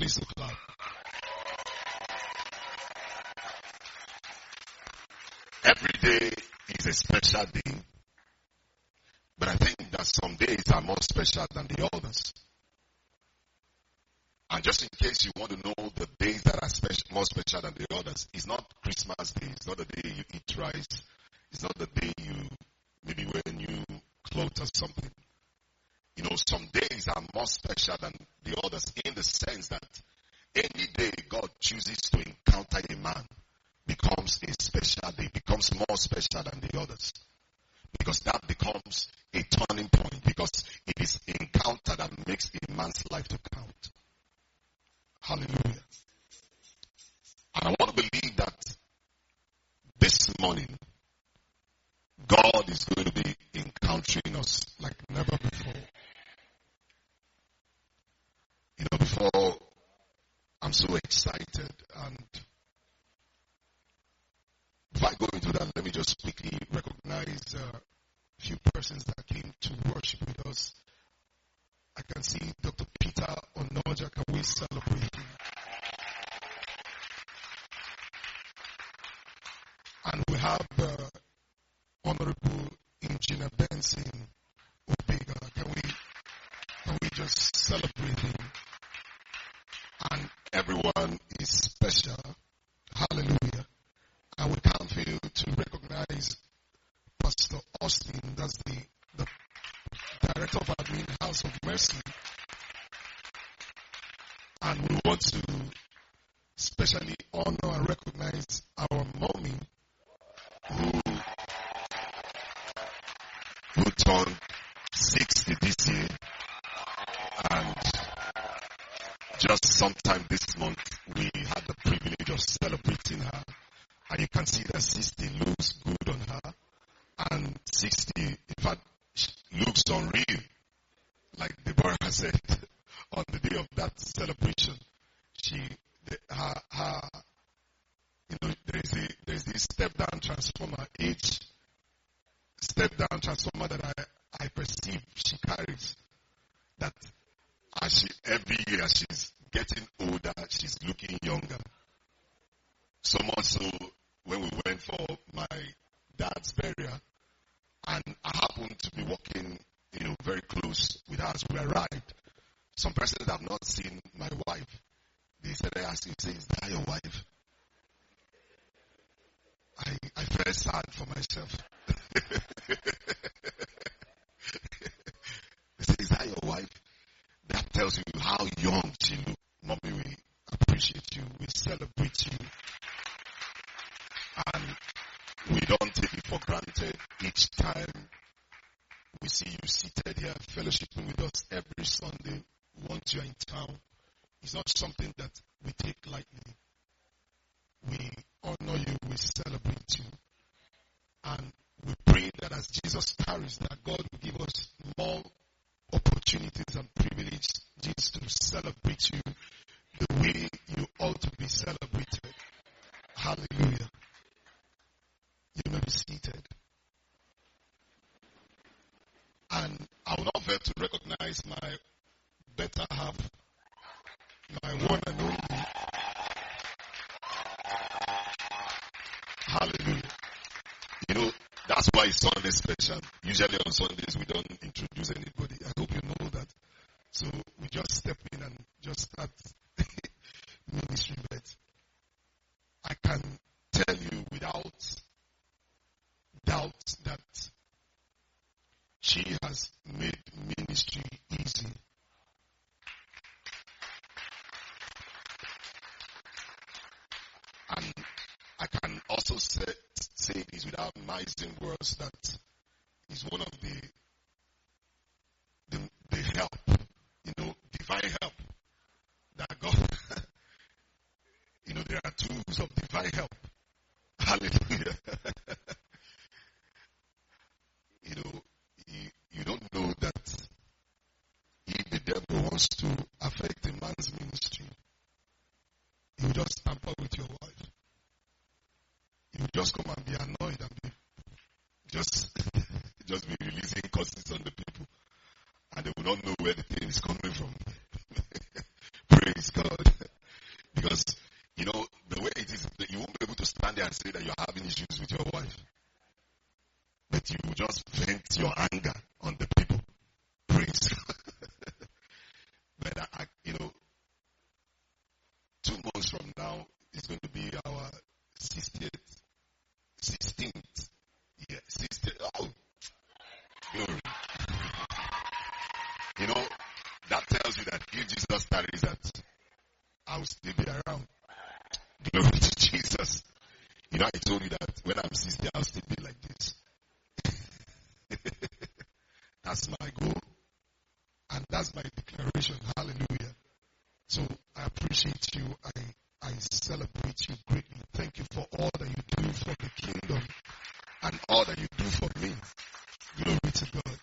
please to clap. Every day is a special day. But I think that some days are more special than the others. And just in case you want to know the days that are more special than the others, it's not Christmas Day. It's not the day you eat rice. It's not the day maybe when you clothe or something. Some days are more special than the others in the sense that any day God chooses to encounter a man becomes a special day, becomes more special than the others. Because that becomes a turning point, because it is encounter that makes a man's life to count. Hallelujah. And I want to believe that this morning, God is going to be encountering us like never before. Before I'm so excited, and before I go into that, let me just quickly recognize a few persons that came to worship with us. I can see Dr. Peter Onoja. Can we celebrate him? And we have Honorable Engineer Benson Obega. Can we just celebrate him? And everyone is special. Hallelujah. And we can't fail to recognize Pastor Austin. That's the Director of Admin, House of Mercy. And we want to especially honor and recognize our mommy who turned 60 this year. And just sometime this month, we had the privilege of celebrating her. And you can see that 60 looks good on her. And 60, in fact, looks unreal. Like Deborah said, on the day of that celebration, there's this step-down transformer, age step-down transformer that I perceive she carries. That every year as she's getting older, she's looking younger. So much so, when we went for my dad's burial, and I happened to be walking, very close with her as we arrived. Some persons have not seen my wife. They said, I asked you, is that your wife? I felt sad for myself. They said, is that your wife? That tells you how young she looks. Mommy, we appreciate you. We celebrate you. And we don't take it for granted each time we see you seated here fellowshipping with us every Sunday once you're in town. It's not something that we take lightly. We honor you, we celebrate you. And we pray that as Jesus tarries, that God will give us more opportunities and privileges to celebrate you the way you ought to be celebrated. Hallelujah. You may be seated. And I will not fail to recognize my better half, my one and only. Hallelujah. That's why it's Sunday special. Usually on Sundays we don't introduce anybody. I hope you know that. So we just step in and just start ministry. But I can tell you without doubt that she has made ministry easy. And I can also say this without mising words, that is one of the help, divine help that God, there are tools of divine help. Hallelujah. You don't know that if the devil wants to affect a man's ministry, he will just tamper with your wife. He will just come and be annoyed and be just be releasing curses on the people, and they will not know where the thing is coming from. Praise God. that I will still be around. Glory to Jesus. You know, I told you that when I'm 60, I'll still be like this. That's my goal. And that's my declaration. Hallelujah. So I appreciate you. I celebrate you greatly. Thank you for all that you do for the kingdom and all that you do for me. Glory to God.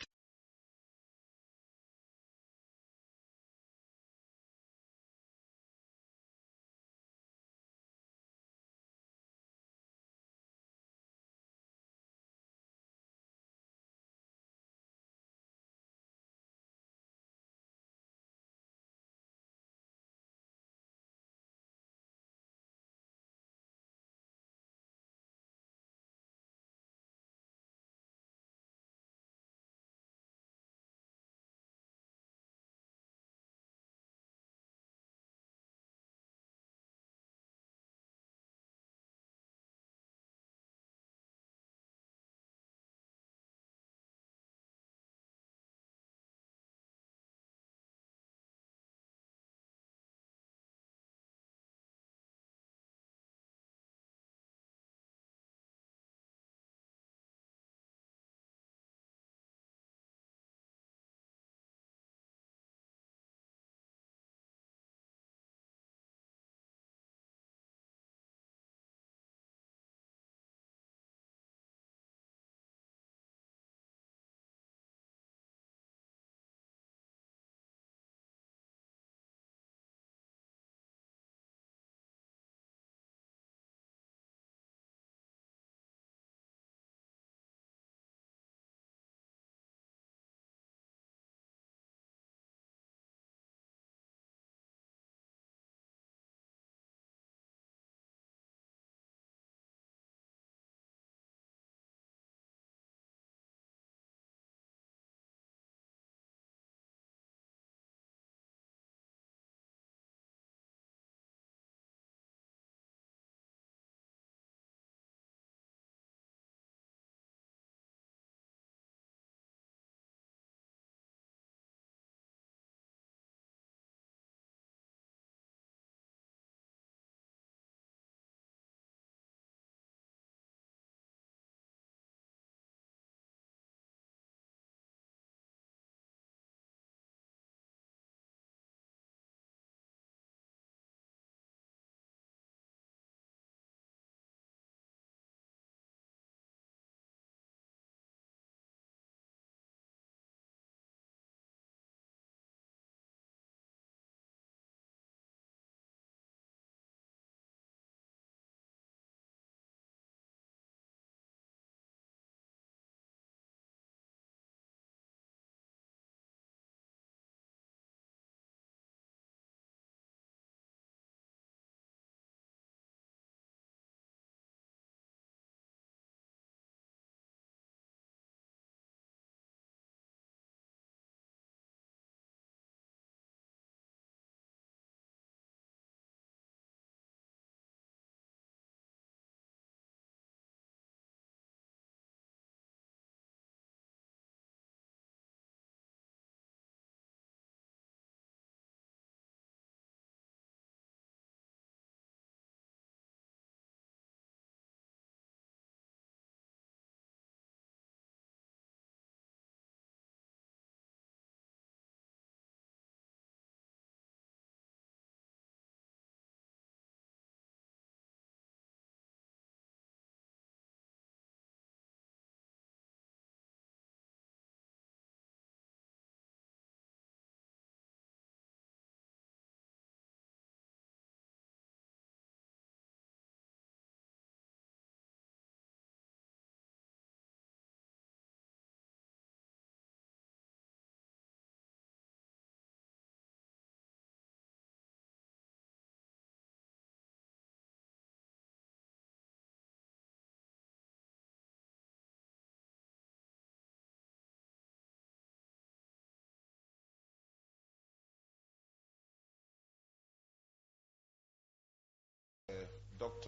Doctor,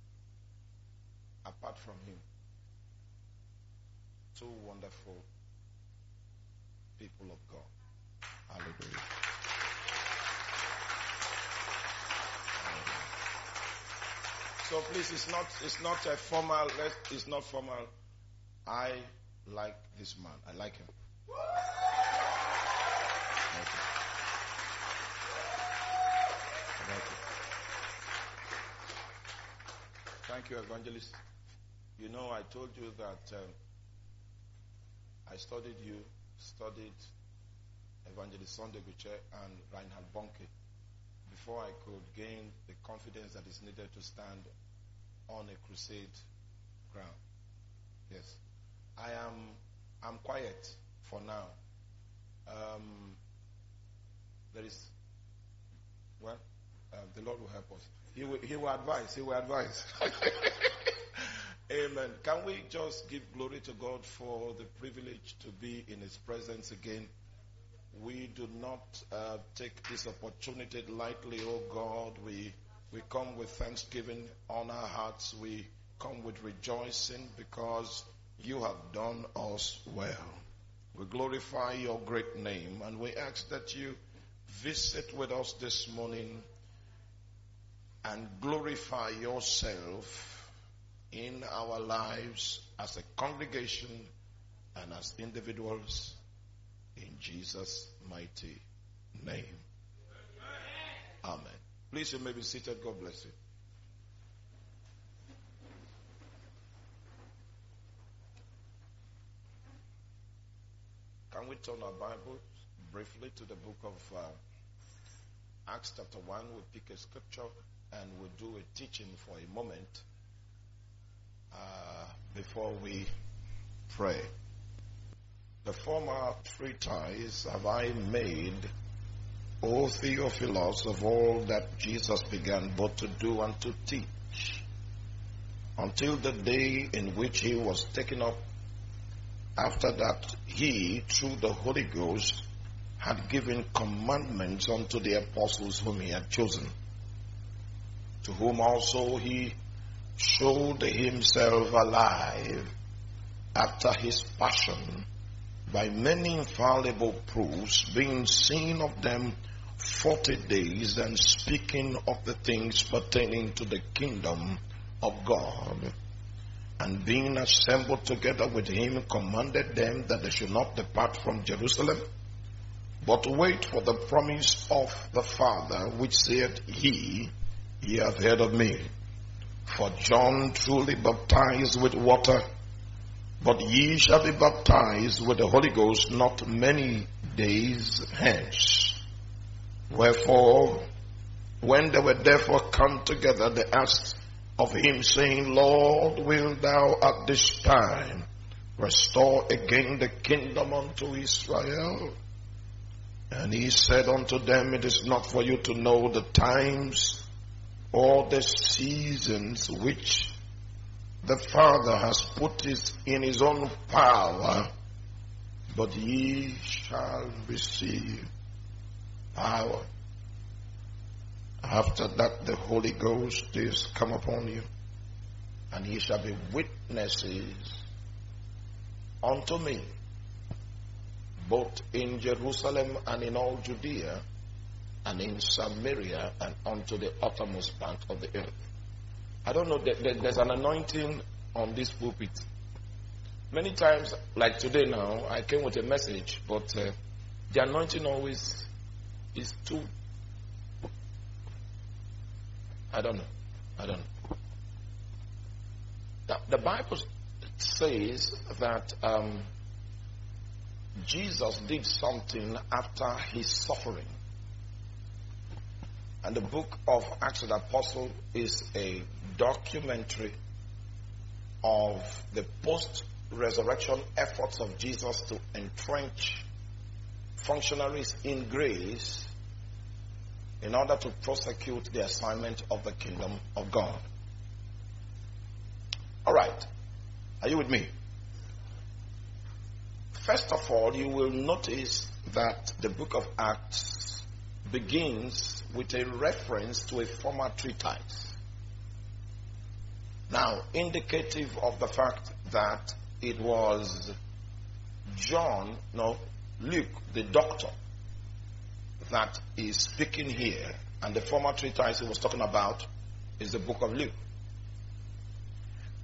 apart from him, two wonderful people of God. Hallelujah. So please, it's not a formal. It's not formal. I like this man. I like him. Thank you, evangelist. You know, I told you that I studied Evangelist Sunday Guche and Reinhard Bonke before I could gain the confidence that is needed to stand on a crusade ground. Yes. I'm quiet for now. The Lord will help us. He will advise. Amen. Can we just give glory to God for the privilege to be in His presence again? We do not take this opportunity lightly, oh God. We come with thanksgiving on our hearts. We come with rejoicing because you have done us well. We glorify your great name and we ask that you visit with us this morning and glorify yourself in our lives as a congregation and as individuals in Jesus' mighty name. Amen. Please, you may be seated. God bless you. Can we turn our Bibles briefly to the book of Acts chapter 1? We'll pick a scripture and we'll do a teaching for a moment before we pray. The former treatise have I made, O Theophilus, of all that Jesus began both to do and to teach, until the day in which he was taken up, after that he, through the Holy Ghost, had given commandments unto the apostles whom he had chosen, to whom also he showed himself alive after his passion, by many infallible proofs, being seen of them 40 days, and speaking of the things pertaining to the kingdom of God. And being assembled together with him, commanded them that they should not depart from Jerusalem, but wait for the promise of the Father, which said, Ye have heard of me. For John truly baptized with water, but ye shall be baptized with the Holy Ghost not many days hence. Wherefore, when they were therefore come together, they asked of him, saying, Lord, wilt thou at this time restore again the kingdom unto Israel? And he said unto them, It is not for you to know the times or the seasons which the Father has put in his own power, but ye shall receive power. After that the Holy Ghost is come upon you, and ye shall be witnesses unto me, both in Jerusalem and in all Judea, and in Samaria, and unto the uttermost part of the earth. I don't know, there's an anointing on this pulpit. Many times, like today now, I came with a message, but the anointing always is too, I don't know. The Bible says that Jesus did something after his suffering. And the book of Acts of the Apostle is a documentary of the post-resurrection efforts of Jesus to entrench functionaries in grace in order to prosecute the assignment of the kingdom of God. All right. Are you with me? First of all, you will notice that the book of Acts begins with a reference to a former treatise. Now, indicative of the fact that it was Luke, the doctor, that is speaking here, and the former treatise he was talking about is the book of Luke.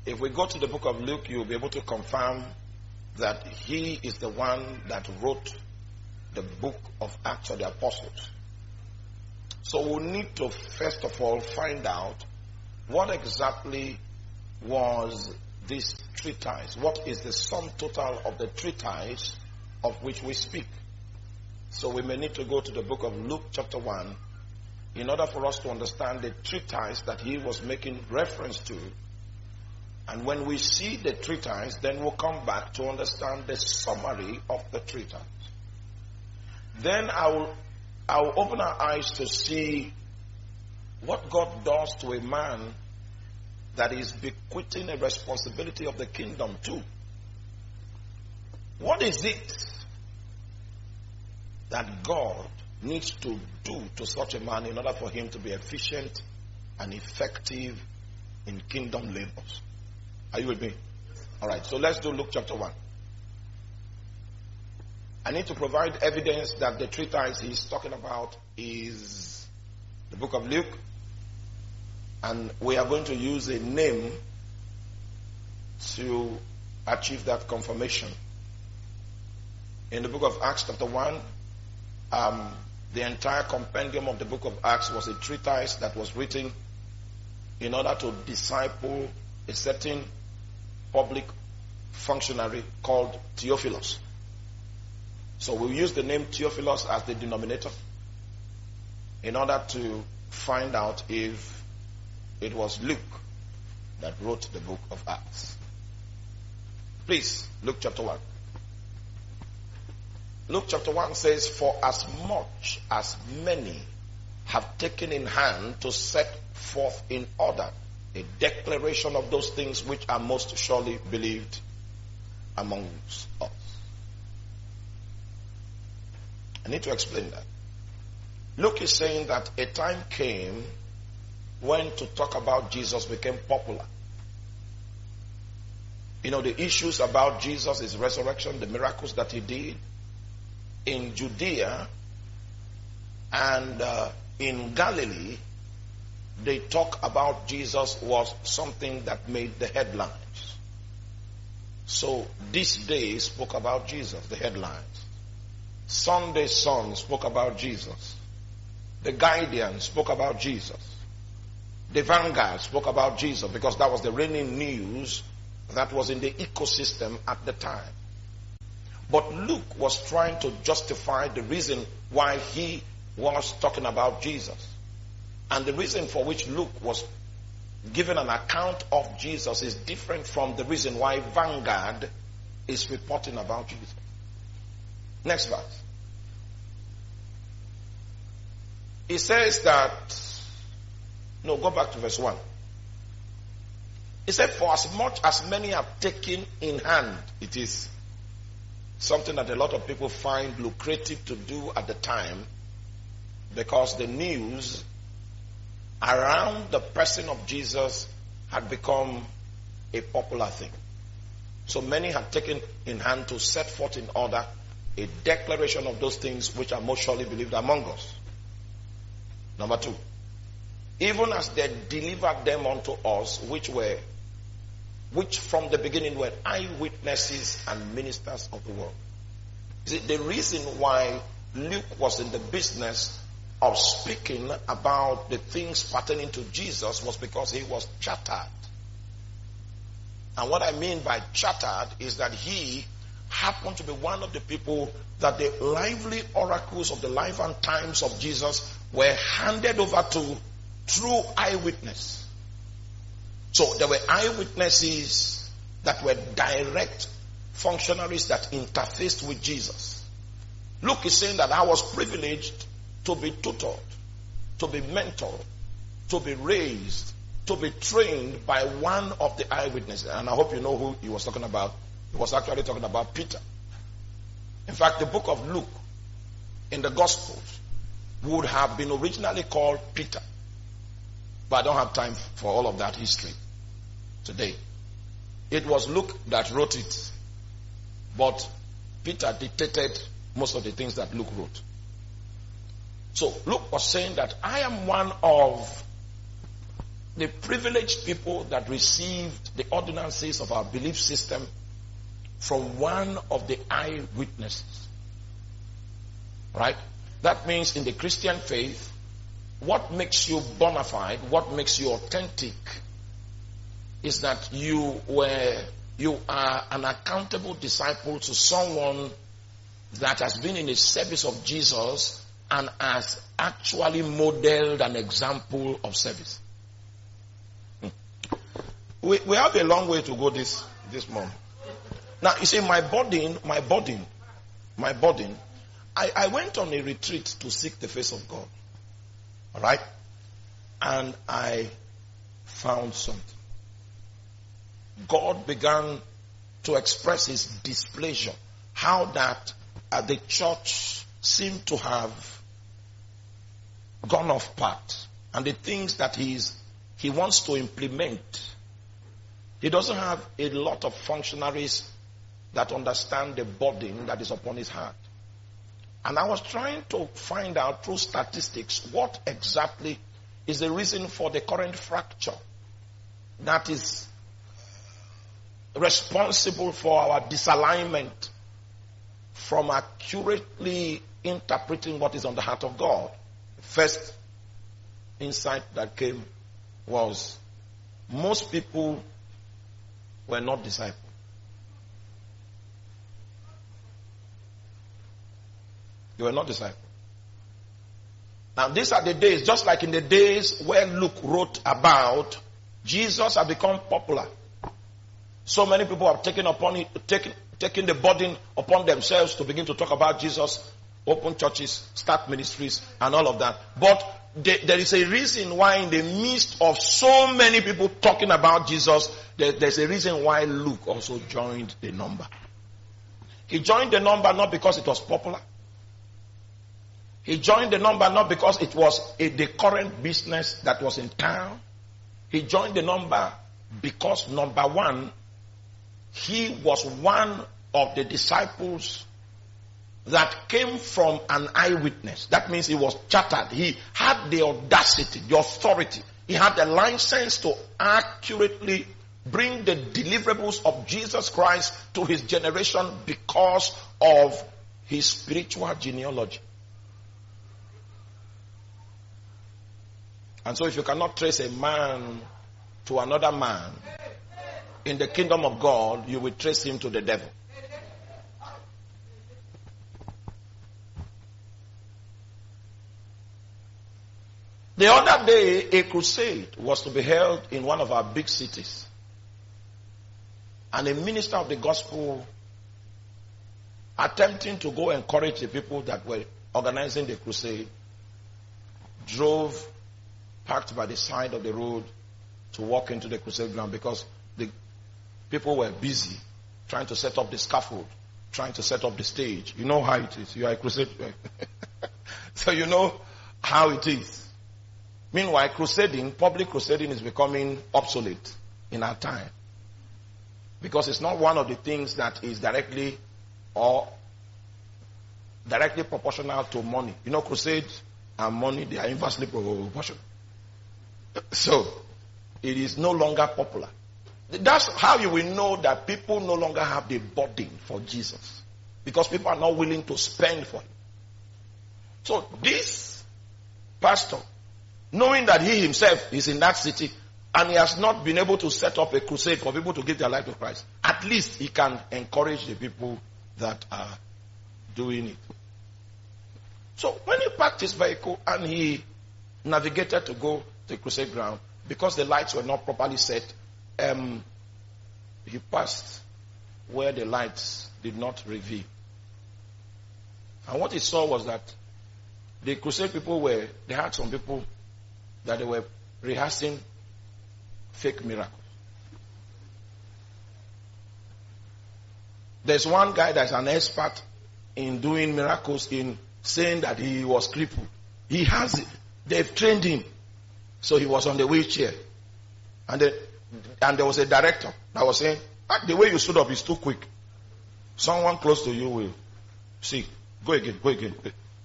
If we go to the book of Luke, you'll be able to confirm that he is the one that wrote the book of Acts of the Apostles. So we need to first of all find out what exactly was this treatise. What is the sum total of the treatise of which we speak? So we may need to go to the book of Luke chapter 1 in order for us to understand the treatise that he was making reference to. And when we see the treatise, then we'll come back to understand the summary of the treatise. Then I'll open our eyes to see what God does to a man that is bequeathing a responsibility of the kingdom to. What is it that God needs to do to such a man in order for him to be efficient and effective in kingdom labors? Are you with me? All right, so let's do Luke chapter 1. I need to provide evidence that the treatise he's talking about is the book of Luke. And we are going to use a name to achieve that confirmation. In the book of Acts chapter 1, the entire compendium of the book of Acts was a treatise that was written in order to disciple a certain public functionary called Theophilus. So we'll use the name Theophilus as the denominator in order to find out if it was Luke that wrote the book of Acts. Please, Luke chapter 1. Luke chapter 1 says, "For as much as many have taken in hand to set forth in order a declaration of those things which are most surely believed amongst us." I need to explain that. Luke is saying that a time came when to talk about Jesus became popular. You know, the issues about Jesus, his resurrection, the miracles that he did in Judea and in Galilee, they talk about Jesus was something that made the headlines. So this day spoke about Jesus, the headlines. Sunday Sun spoke about Jesus. The Guardian spoke about Jesus. The Vanguard spoke about Jesus because that was the reigning news that was in the ecosystem at the time. But Luke was trying to justify the reason why he was talking about Jesus. And the reason for which Luke was giving an account of Jesus is different from the reason why Vanguard is reporting about Jesus. Next verse. It says that, no, go back to verse 1. It said, "For as much as many have taken in hand," it is something that a lot of people find lucrative to do at the time because the news around the person of Jesus had become a popular thing. So many had taken in hand to set forth in order a declaration of those things which are most surely believed among us. Number 2, even as they delivered them unto us, which from the beginning were eyewitnesses and ministers of the word. See, the reason why Luke was in the business of speaking about the things pertaining to Jesus was because he was chartered. And what I mean by chartered is that he happened to be one of the people that the lively oracles of the life and times of Jesus were handed over to through eyewitness. So there were eyewitnesses that were direct functionaries that interfaced with Jesus. Luke is saying that I was privileged to be tutored, to be mentored, to be raised, to be trained by one of the eyewitnesses. And I hope you know who he was talking about. He was actually talking about Peter. In fact, the book of Luke in the Gospels would have been originally called Peter. But I don't have time for all of that history today. It was Luke that wrote it. But Peter dictated most of the things that Luke wrote. So Luke was saying that I am one of the privileged people that received the ordinances of our belief system from one of the eyewitnesses. Right? That means in the Christian faith, what makes you bona fide, what makes you authentic, is that you are an accountable disciple to someone that has been in the service of Jesus and has actually modeled an example of service. We have a long way to go this month. Now, you see, my burden, I went on a retreat to seek the face of God. All right? And I found something. God began to express his displeasure. How that the church seemed to have gone off path. And the things that he wants to implement. He doesn't have a lot of functionaries that understand the burden that is upon his heart. And I was trying to find out through statistics what exactly is the reason for the current fracture that is responsible for our disalignment from accurately interpreting what is on the heart of God. The first insight that came was most people were not disciples. They were not disciples. Now these are the days, just like in the days where Luke wrote about, Jesus had become popular. So many people have taken the burden upon themselves to begin to talk about Jesus, open churches, start ministries, and all of that. But there is a reason why in the midst of so many people talking about Jesus, there's a reason why Luke also joined the number. He joined the number not because it was popular. He joined the number not because it was the current business that was in town. He joined the number because, number one, he was one of the disciples that came from an eyewitness. That means he was chartered. He had the audacity, the authority. He had the license to accurately bring the deliverables of Jesus Christ to his generation because of his spiritual genealogy. And so if you cannot trace a man to another man in the kingdom of God, you will trace him to the devil. The other day, a crusade was to be held in one of our big cities. And a minister of the gospel, attempting to go encourage the people that were organizing the crusade, parked by the side of the road to walk into the crusade ground because the people were busy trying to set up the scaffold, trying to set up the stage. You know how it is. You are a crusade. So you know how it is. Meanwhile, public crusading is becoming obsolete in our time. Because it's not one of the things that is directly proportional to money. You know, crusades and money, they are inversely proportional. So, it is no longer popular. That's how you will know that people no longer have the burden for Jesus. Because people are not willing to spend for him. So, this pastor, knowing that he himself is in that city, and he has not been able to set up a crusade for people to give their life to Christ, at least he can encourage the people that are doing it. So, when he parked his vehicle and he navigated to go to the crusade ground, because the lights were not properly set, he passed where the lights did not reveal. And what he saw was that the crusade people they had some people that they were rehearsing fake miracles. There's one guy that's an expert in doing miracles, in saying that he was crippled. He has it. They've trained him. So he was on the wheelchair. And there was a director that was saying, the way you stood up is too quick. Someone close to you will see. Go again.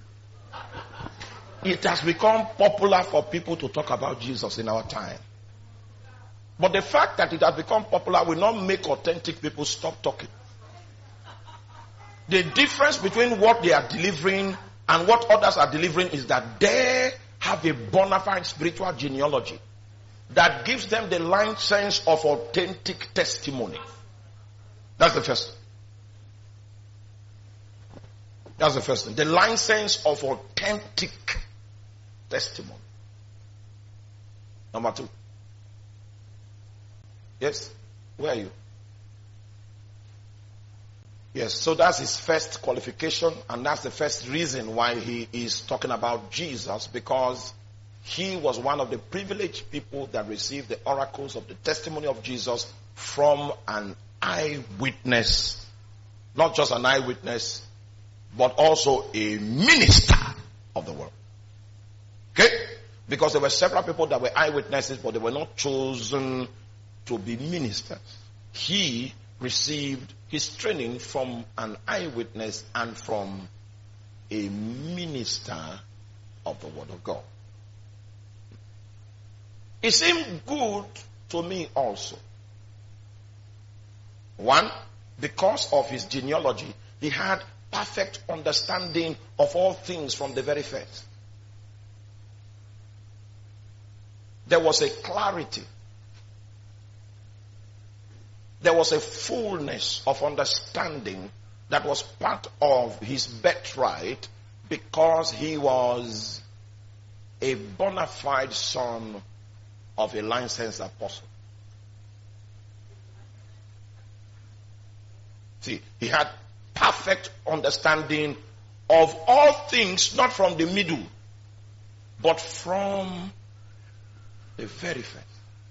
It has become popular for people to talk about Jesus in our time. But the fact that it has become popular will not make authentic people stop talking. The difference between what they are delivering and what others are delivering is that they have a bona fide spiritual genealogy that gives them the license of authentic testimony. That's the first thing. That's the first thing. The license of authentic testimony. Number 2. Yes? Where are you? Yes, so that's his first qualification, and that's the first reason why he is talking about Jesus, because he was one of the privileged people that received the oracles of the testimony of Jesus from an eyewitness. Not just an eyewitness, but also a minister of the word. Okay? Because there were several people that were eyewitnesses, but they were not chosen to be ministers. He received his training from an eyewitness and from a minister of the word of God. It seemed good to me also. 1, because of his genealogy, he had perfect understanding of all things from the very first. There was a clarity. There was a fullness of understanding that was part of his birthright, because he was a bona fide son of a licensed apostle. See, he had perfect understanding of all things, not from the middle, but from the very first.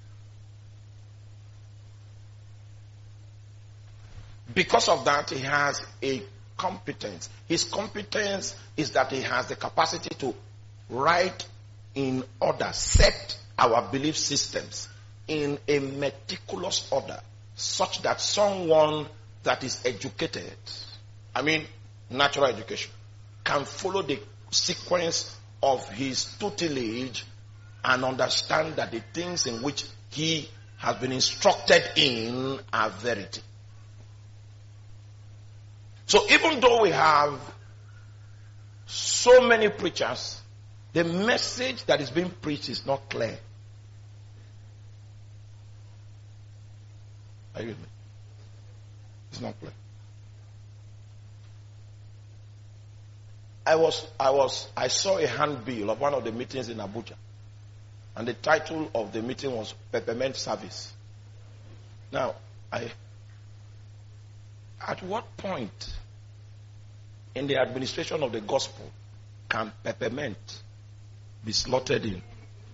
Because of that, he has a competence. His competence is that he has the capacity to write in order, set our belief systems in a meticulous order, such that someone that is educated, natural education, can follow the sequence of his tutelage and understand that the things in which he has been instructed in are verity. So even though we have so many preachers, the message that is being preached is not clear. Are you with me? It's not clear. I saw a handbill of one of the meetings in Abuja, and the title of the meeting was Peppermint Service. Now, at what point in the administration of the gospel can peppermint be slotted in?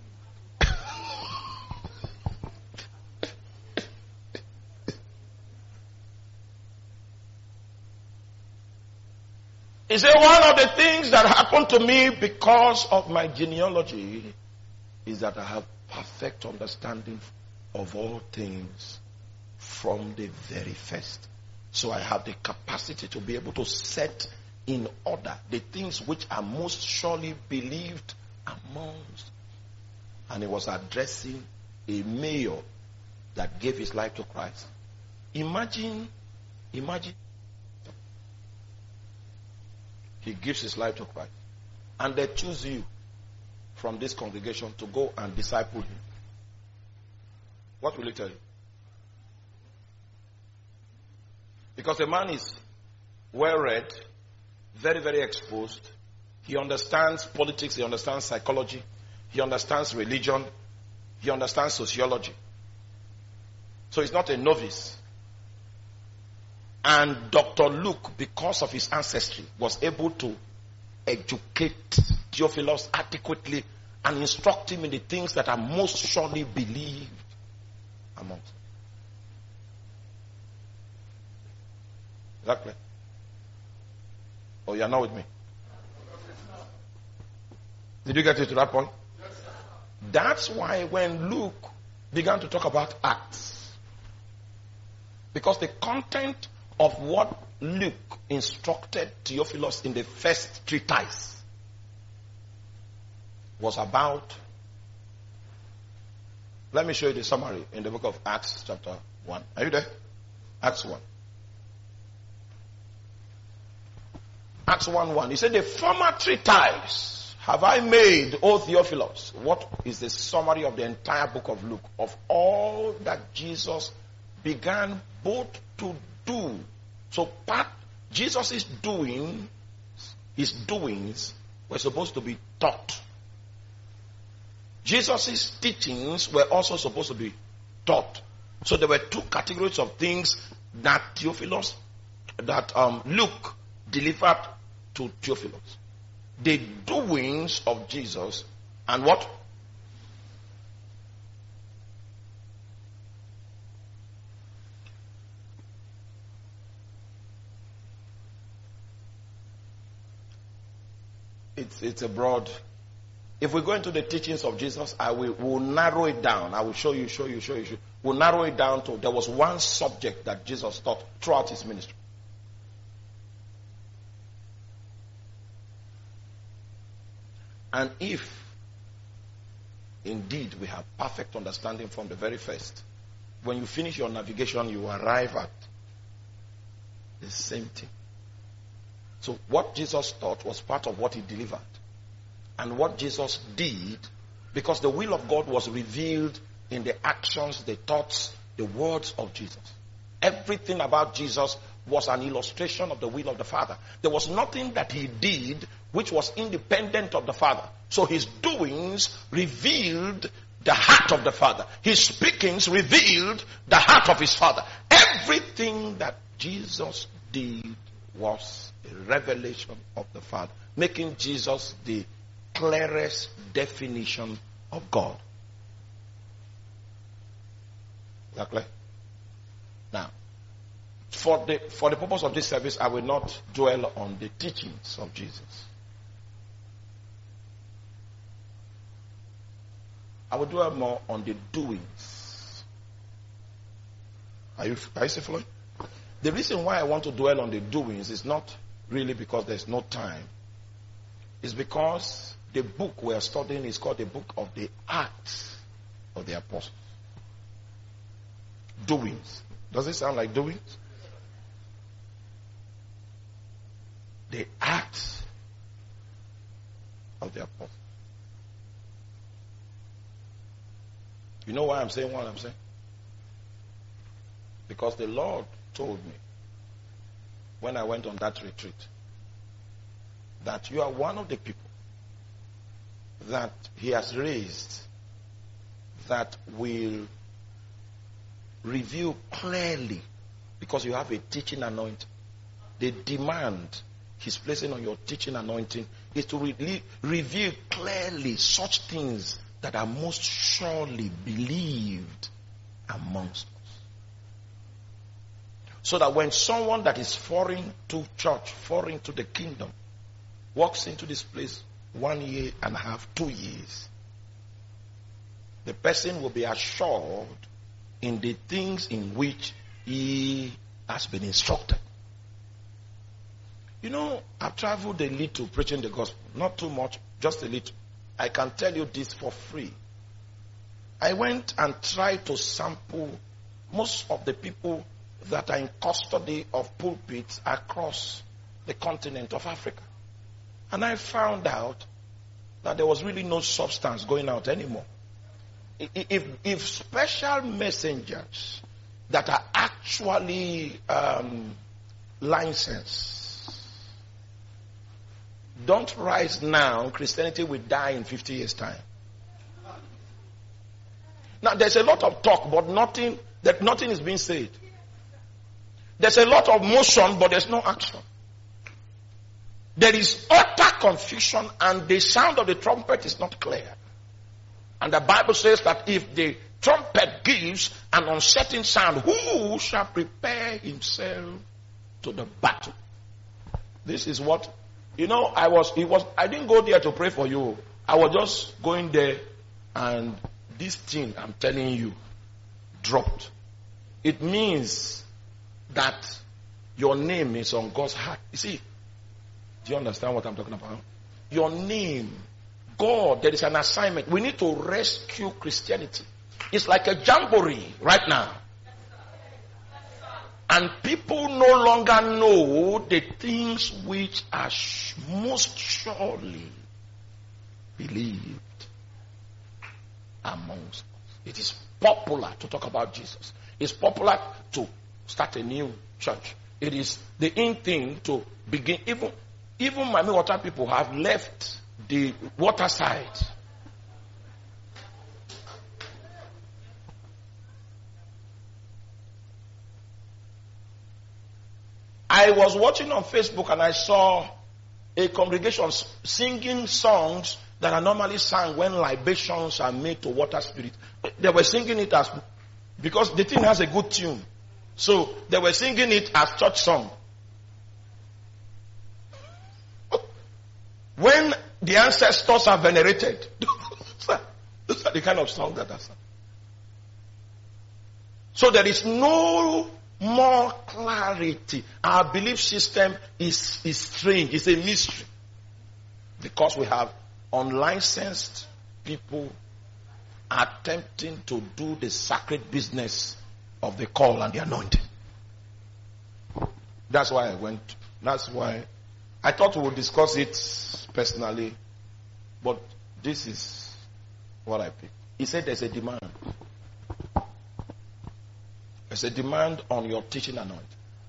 He said, one of the things that happened to me because of my genealogy is that I have perfect understanding of all things from the very first. So I have the capacity to be able to set in order the things which are most surely believed amongst. And he was addressing a mayor that gave his life to Christ. Imagine. He gives his life to Christ. And they choose you from this congregation to go and disciple him. What will he tell you? Because the man is well read, very, very exposed. He understands politics, he understands psychology, he understands religion, he understands sociology. So he's not a novice. And Dr. Luke, because of his ancestry, was able to educate Theophilus adequately and instruct him in the things that are most surely believed amongst them. Is that clear? Oh, you are not with me? Did you get it to that point? That's why when Luke began to talk about Acts, because the content of what Luke instructed Theophilus in the first treatise was about Let me show you the summary in the book of Acts chapter 1. Are you there? Acts 1. Acts 1:1. He said, the former treatise have I made, O Theophilus. What is the summary of the entire book of Luke? Of all that Jesus began both to do. So Jesus' his doings were supposed to be taught. Jesus' teachings were also supposed to be taught. So there were two categories of things that Luke delivered to Theophilus. The doings of Jesus and what? It's a broad. If we go into the teachings of Jesus, we'll narrow it down. I will show you. We'll narrow it down to, there was one subject that Jesus taught throughout his ministry. And if indeed we have perfect understanding from the very first, when you finish your navigation, you arrive at the same thing. So what Jesus taught was part of what he delivered. And what Jesus did, because the will of God was revealed in the actions, the thoughts, the words of Jesus. Everything about Jesus was an illustration of the will of the Father. There was nothing that he did which was independent of the Father. So his doings revealed the heart of the Father. His speakings revealed the heart of his Father. Everything that Jesus did was a revelation of the Father, making Jesus the clearest definition of God. Is that clear? Now, for the purpose of this service, I will not dwell on the teachings of Jesus. I will dwell more on the doings. Are you still following? The reason why I want to dwell on the doings is not really because there's no time. It's because the book we are studying is called the book of the Acts of the Apostles. Doings. Does it sound like doings? The Acts of the Apostles. You know why I'm saying what I'm saying? Because the Lord told me when I went on that retreat that you are one of the people that he has raised that will reveal clearly, because you have a teaching anointing. The demand he's placing on your teaching anointing is to reveal clearly such things that are most surely believed amongst us. So that when someone that is foreign to church, foreign to the kingdom, walks into this place 1 year and a half, 2 years, the person will be assured in the things in which he has been instructed. You know, I've traveled a little preaching the gospel. Not too much, just a little. I can tell you this for free. I went and tried to sample most of the people that are in custody of pulpits across the continent of Africa. And I found out that there was really no substance going out anymore. If special messengers that are actually licensed don't rise now, Christianity will die in 50 years' time. Now there's a lot of talk, but nothing is being said. There's a lot of motion, but there's no action. There is utter confusion, and the sound of the trumpet is not clear. And the Bible says that if the trumpet gives an uncertain sound, who shall prepare himself to the battle? This is what, I didn't go there to pray for you. I was just going there, and this thing I'm telling you dropped. It means that your name is on God's heart. You see, do you understand what I'm talking about? Your name, God, there is an assignment. We need to rescue Christianity. It's like a jamboree right now. And people no longer know the things which are most surely believed amongst us. It is popular to talk about Jesus. It's popular to start a new church. It is the in thing to begin. Even Miami Water people have left the water side. I was watching on Facebook and I saw a congregation singing songs that are normally sung when libations are made to water spirit. They were singing it as, because the thing has a good tune. So they were singing it as church song. When the ancestors are venerated, those are the kind of songs that are sung. So there is no more clarity. Our belief system is strange. It's a mystery. Because we have unlicensed people attempting to do the sacred business of the call and the anointing. That's why I thought we would discuss it personally, but this is what I picked. He said there's a demand. There's a demand on your teaching anointing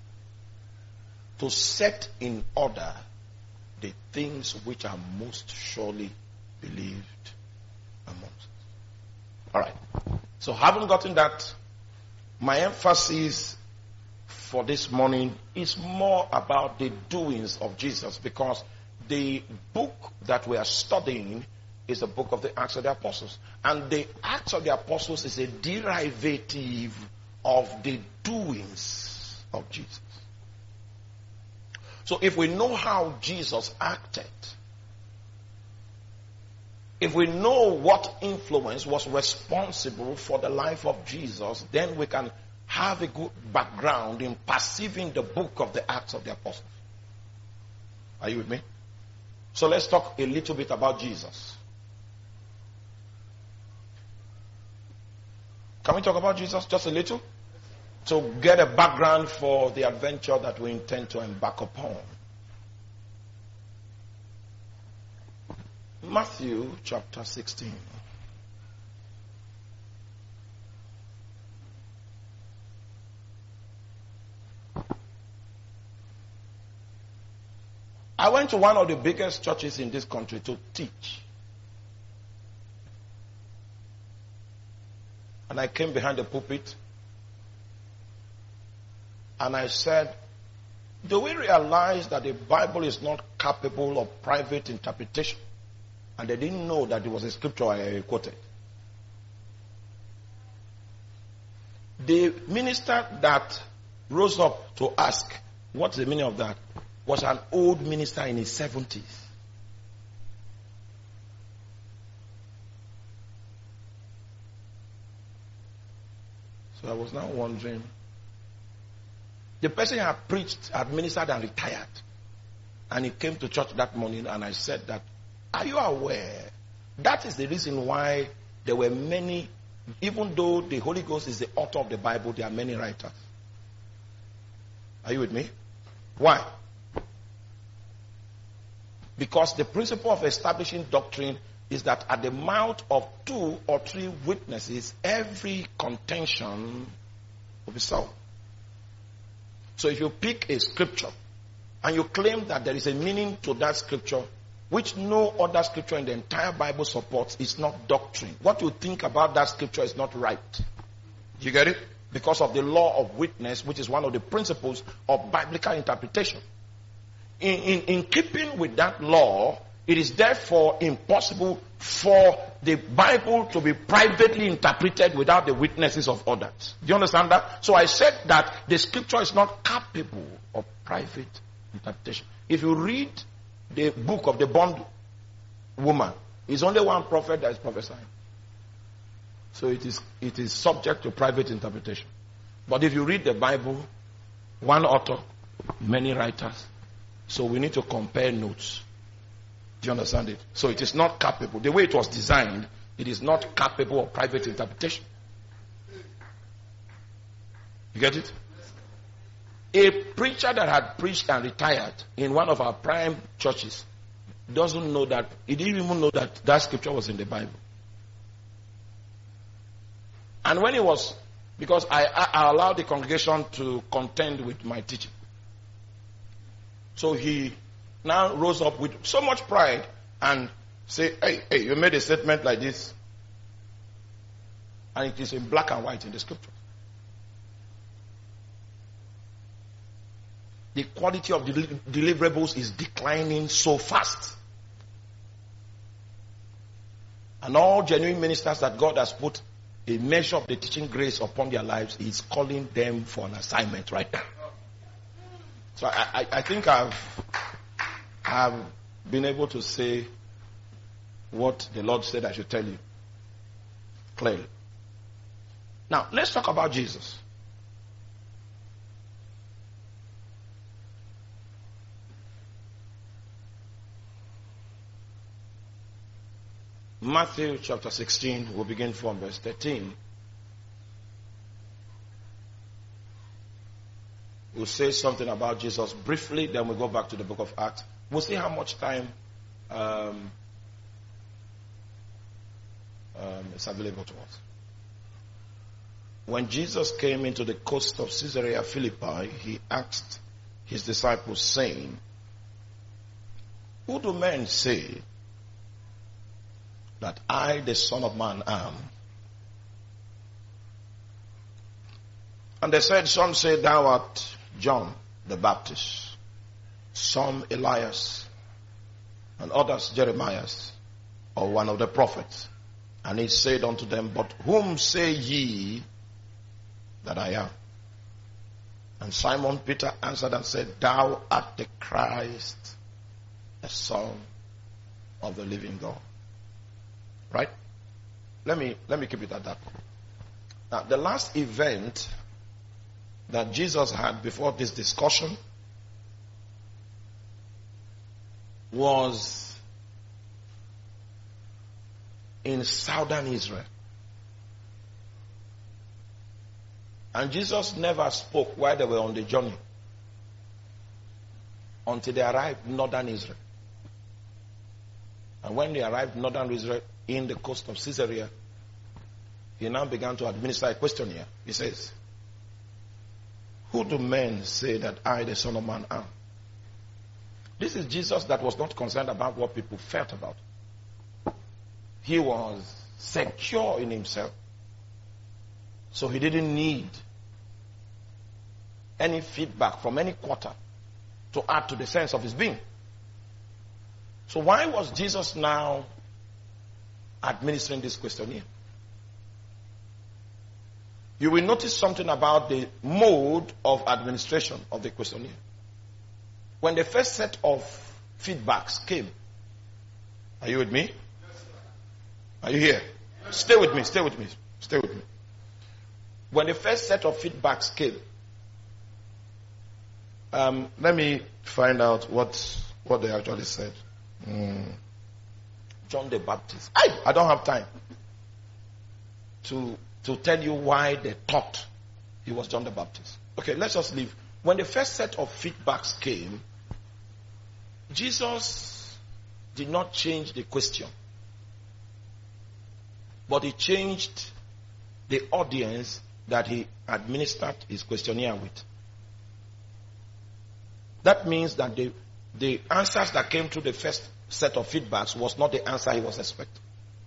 to set in order the things which are most surely believed amongst us. All right. So having gotten that, my emphasis for this morning is more about the doings of Jesus, because the book that we are studying is the book of the Acts of the Apostles. And the Acts of the Apostles is a derivative of the doings of Jesus. So if we know how Jesus acted, if we know what influence was responsible for the life of Jesus, then we can have a good background in perceiving the book of the Acts of the Apostles. Are you with me? So let's talk a little bit about Jesus. Can we talk about Jesus just a little? To get a background for the adventure that we intend to embark upon. Matthew chapter 16. I went to one of the biggest churches in this country to teach. And I came behind the pulpit and I said, do we realize that the Bible is not capable of private interpretation? And they didn't know that it was a scripture I quoted. The minister that rose up to ask, what's the meaning of that, was an old minister in his 70s. So I was now wondering, the person had preached, had ministered and retired. And he came to church that morning and I said that, are you aware? That is the reason why there were many, even though the Holy Ghost is the author of the Bible, there are many writers. Are you with me? Why? Because the principle of establishing doctrine is that at the mouth of 2 or 3 witnesses, every contention will be solved. So if you pick a scripture and you claim that there is a meaning to that scripture which no other scripture in the entire Bible supports, it's not doctrine. What you think about that scripture is not right. Do you get it? Because of the law of witness, which is one of the principles of biblical interpretation. In keeping with that law, it is therefore impossible for the Bible to be privately interpreted without the witnesses of others. Do you understand that? So I said that the scripture is not capable of private interpretation. If you read the book of the bond woman, it's only one prophet that is prophesying. So it is subject to private interpretation. But if you read the Bible, one author, many writers, so we need to compare notes. Do you understand it? So it is not capable. The way it was designed, it is not capable of private interpretation. You get it? A preacher that had preached and retired in one of our prime churches doesn't know that, he didn't even know that that scripture was in the Bible. And when he was, because I allowed the congregation to contend with my teaching. So he now rose up with so much pride and say, hey, you made a statement like this. And it is in black and white in the scripture. The quality of deliverables is declining so fast. And all genuine ministers that God has put a measure of the teaching grace upon their lives is calling them for an assignment right now. So I think I've been able to say what the Lord said I should tell you clearly. Now, let's talk about Jesus. Matthew chapter 16, we'll begin from verse 13. We'll say something about Jesus briefly, then we'll go back to the book of Acts. We'll see how much time is available to us. When Jesus came into the coast of Caesarea Philippi, he asked his disciples, saying, "Who do men say that I, the Son of Man, am?" And they said, "Some say thou art John the Baptist, some Elias, and others Jeremiah, or one of the prophets." And he said unto them, "But whom say ye that I am?" And Simon Peter answered and said, "Thou art the Christ, the Son of the living God." Right? Let me keep it at that. Now, the last event that Jesus had before this discussion was in southern Israel. And Jesus never spoke while they were on the journey until they arrived in northern Israel. And when they arrived in northern Israel in the coast of Caesarea, he now began to administer a questionnaire. He says, "Who do men say that I, the Son of Man, am?" This is Jesus that was not concerned about what people felt about. He was secure in himself. So he didn't need any feedback from any quarter to add to the sense of his being. So why was Jesus now administering this questionnaire? You will notice something about the mode of administration of the questionnaire. When the first set of feedbacks came, are you with me? Are you here? Stay with me, stay with me, stay with me. When the first set of feedbacks came, let me find out what they actually said. John the Baptist. I don't have time to tell you why they thought he was John the Baptist. Okay, let's just leave. When the first set of feedbacks came, Jesus did not change the question, but he changed the audience that he administered his questionnaire with. That means that the answers that came through the first set of feedbacks was not the answer he was expecting.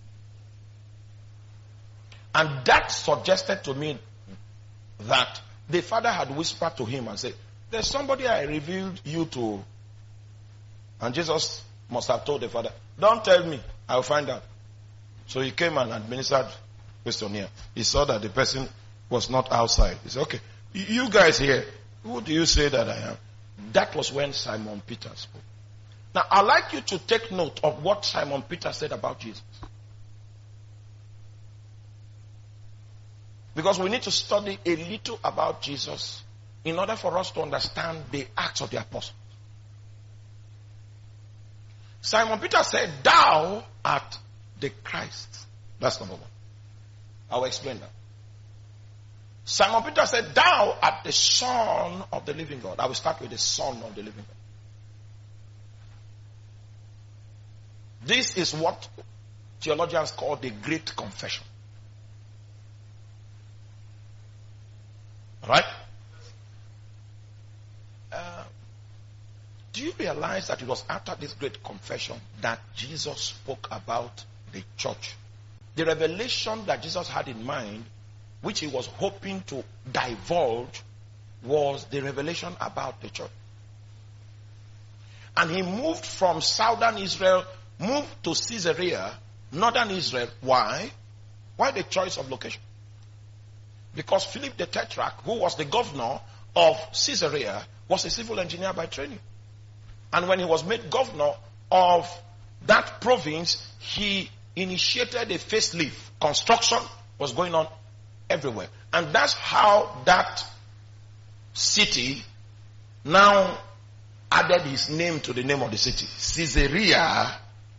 And that suggested to me that the Father had whispered to him and said, "There's somebody I revealed you to." And Jesus must have told the Father, "Don't tell me, I'll find out." So he came and administered questionnaire. He saw that the person was not outside. He said, "Okay, you guys here, who do you say that I am?" That was when Simon Peter spoke. Now, I'd like you to take note of what Simon Peter said about Jesus. Because we need to study a little about Jesus in order for us to understand the Acts of the Apostles. Simon Peter said, "Thou art the Christ." That's number one. I will explain that. Simon Peter said, thou art the Son of the living God. I will start with the Son of the living God. This is what theologians call the Great Confession. Right? Do you realize that it was after this great confession that Jesus spoke about the church? The revelation that Jesus had in mind, which he was hoping to divulge, was the revelation about the church. And he moved from southern Israel, moved to Caesarea, northern Israel. Why? Why the choice of location? Because Philip the Tetrarch, who was the governor of Caesarea, was a civil engineer by training. And when he was made governor of that province, he initiated a facelift. Construction was going on everywhere. And that's how that city now added his name to the name of the city. Caesarea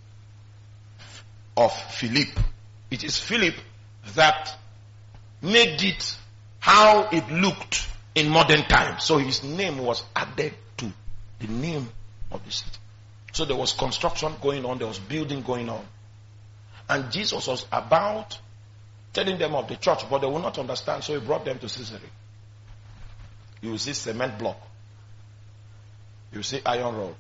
of Philip. It is Philip that made it how it looked in modern times. So his name was added to the name of the city. So there was construction going on, there was building going on. And Jesus was about telling them of the church, but they will not understand, so he brought them to Caesarea. You will see cement block. You will see iron rods.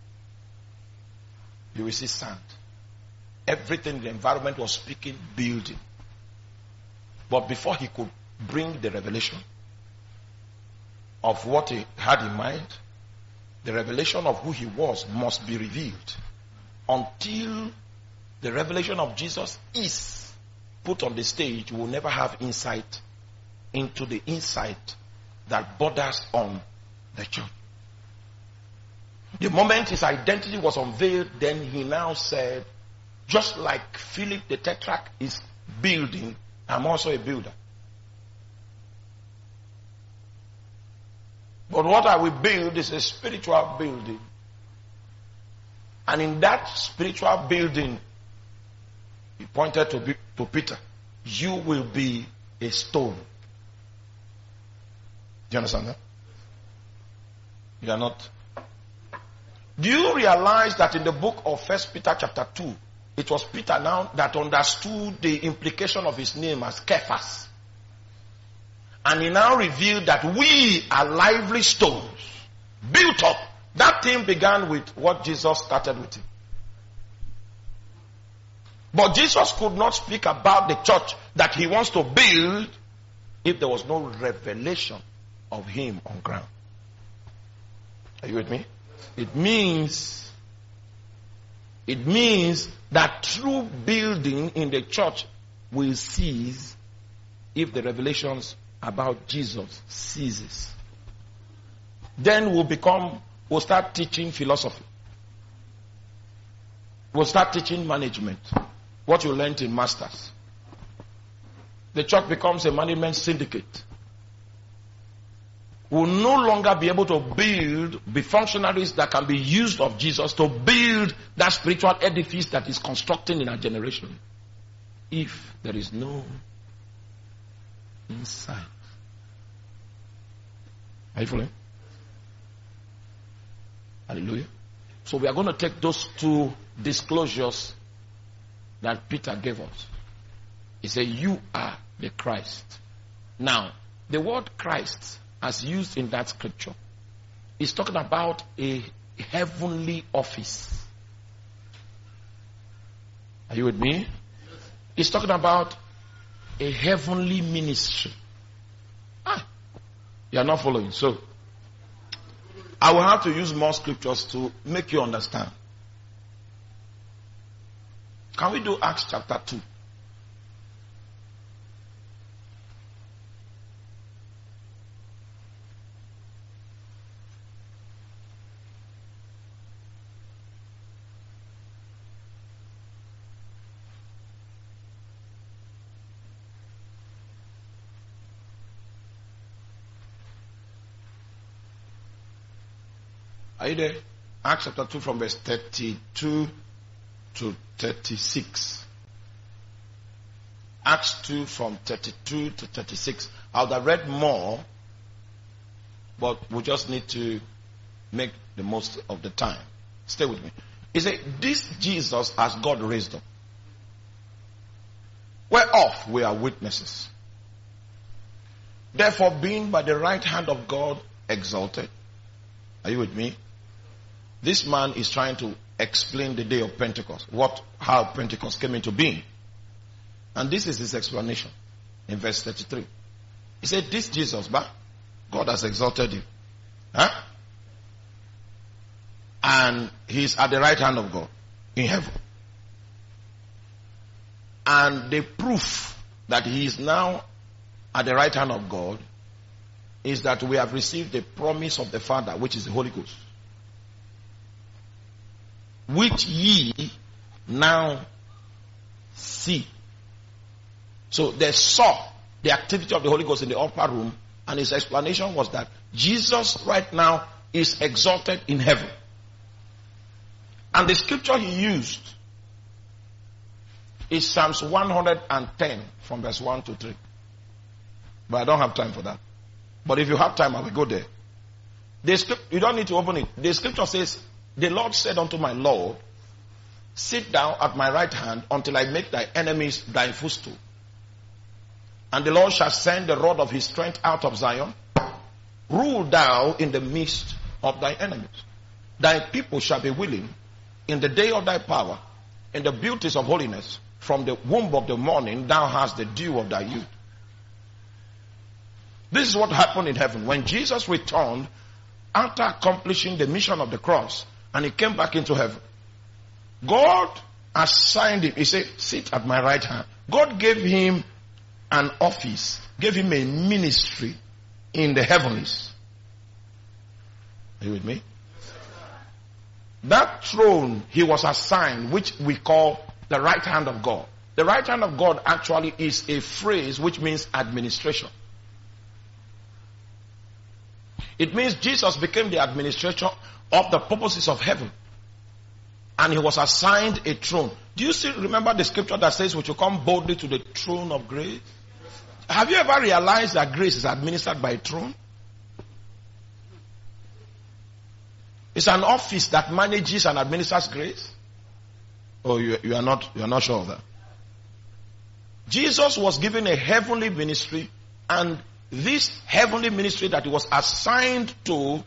You will see sand. Everything in the environment was speaking building. But before he could bring the revelation of what he had in mind, the revelation of who he was must be revealed. Until the revelation of Jesus is put on the stage, we will never have insight into the insight that borders on the church. The moment his identity was unveiled, then he now said, just like Philip the Tetrarch is building, I'm also a builder. But what I will build is a spiritual building. And in that spiritual building, he pointed to Peter, you will be a stone. Do you understand that? You are not. Do you realize that in the book of 1 Peter chapter 2, it was Peter now that understood the implication of his name as Cephas. And he now revealed that we are lively stones, built up. That thing began with what Jesus started with him. But Jesus could not speak about the church that he wants to build if there was no revelation of him on ground. Are you with me? It means that true building in the church will cease if the revelations about Jesus ceases. Then we'll start teaching philosophy. We'll start teaching management. What you learned in masters. The church becomes a management syndicate. We'll no longer be able to be functionaries that can be used of Jesus to build that spiritual edifice that is constructing in our generation. If there is no insight. Are you following? Hallelujah. So we are going to take those two disclosures that Peter gave us. He said, you are the Christ. Now, the word Christ, as used in that scripture, is talking about a heavenly office. Are you with me? It's talking about a heavenly ministry. You are not following. So, I will have to use more scriptures to make you understand. Can we do Acts chapter 2? Are you there? Acts chapter 2 from verse 32 to 36. Acts 2 from 32 to 36. I would have read more, but we just need to make the most of the time. Stay with me. He said, this Jesus has God raised up, whereof we are witnesses. Therefore, being by the right hand of God exalted. Are you with me? This man is trying to explain the day of Pentecost, how Pentecost came into being. And this is his explanation in verse 33. He said, this Jesus, God has exalted him. Huh? And he's at the right hand of God in heaven. And the proof that he is now at the right hand of God is that we have received the promise of the Father, which is the Holy Ghost, which ye now see. So they saw the activity of the Holy Ghost in the upper room, and his explanation was that Jesus right now is exalted in heaven. And the scripture he used is Psalms 110 from verse 1 to 3. But I don't have time for that. But if you have time, I will go there. You don't need to open it. The scripture says, the Lord said unto my Lord, sit down at my right hand until I make thy enemies thy footstool. And the Lord shall send the rod of his strength out of Zion. Rule thou in the midst of thy enemies. Thy people shall be willing in the day of thy power, in the beauties of holiness. From the womb of the morning thou hast the dew of thy youth. This is what happened in heaven. When Jesus returned after accomplishing the mission of the cross, and he came back into heaven, God assigned him. He said, sit at my right hand. God gave him an office, gave him a ministry in the heavens. Are you with me? That throne he was assigned, which we call the right hand of God. The right hand of God actually is a phrase which means administration. It means Jesus became the administrator of the purposes of heaven. And he was assigned a throne. Do you still remember the scripture that says we should come boldly to the throne of grace? Have you ever realized that grace is administered by a throne? It's an office that manages and administers grace. Oh, you are not sure of that. Jesus was given a heavenly ministry, and this heavenly ministry that he was assigned to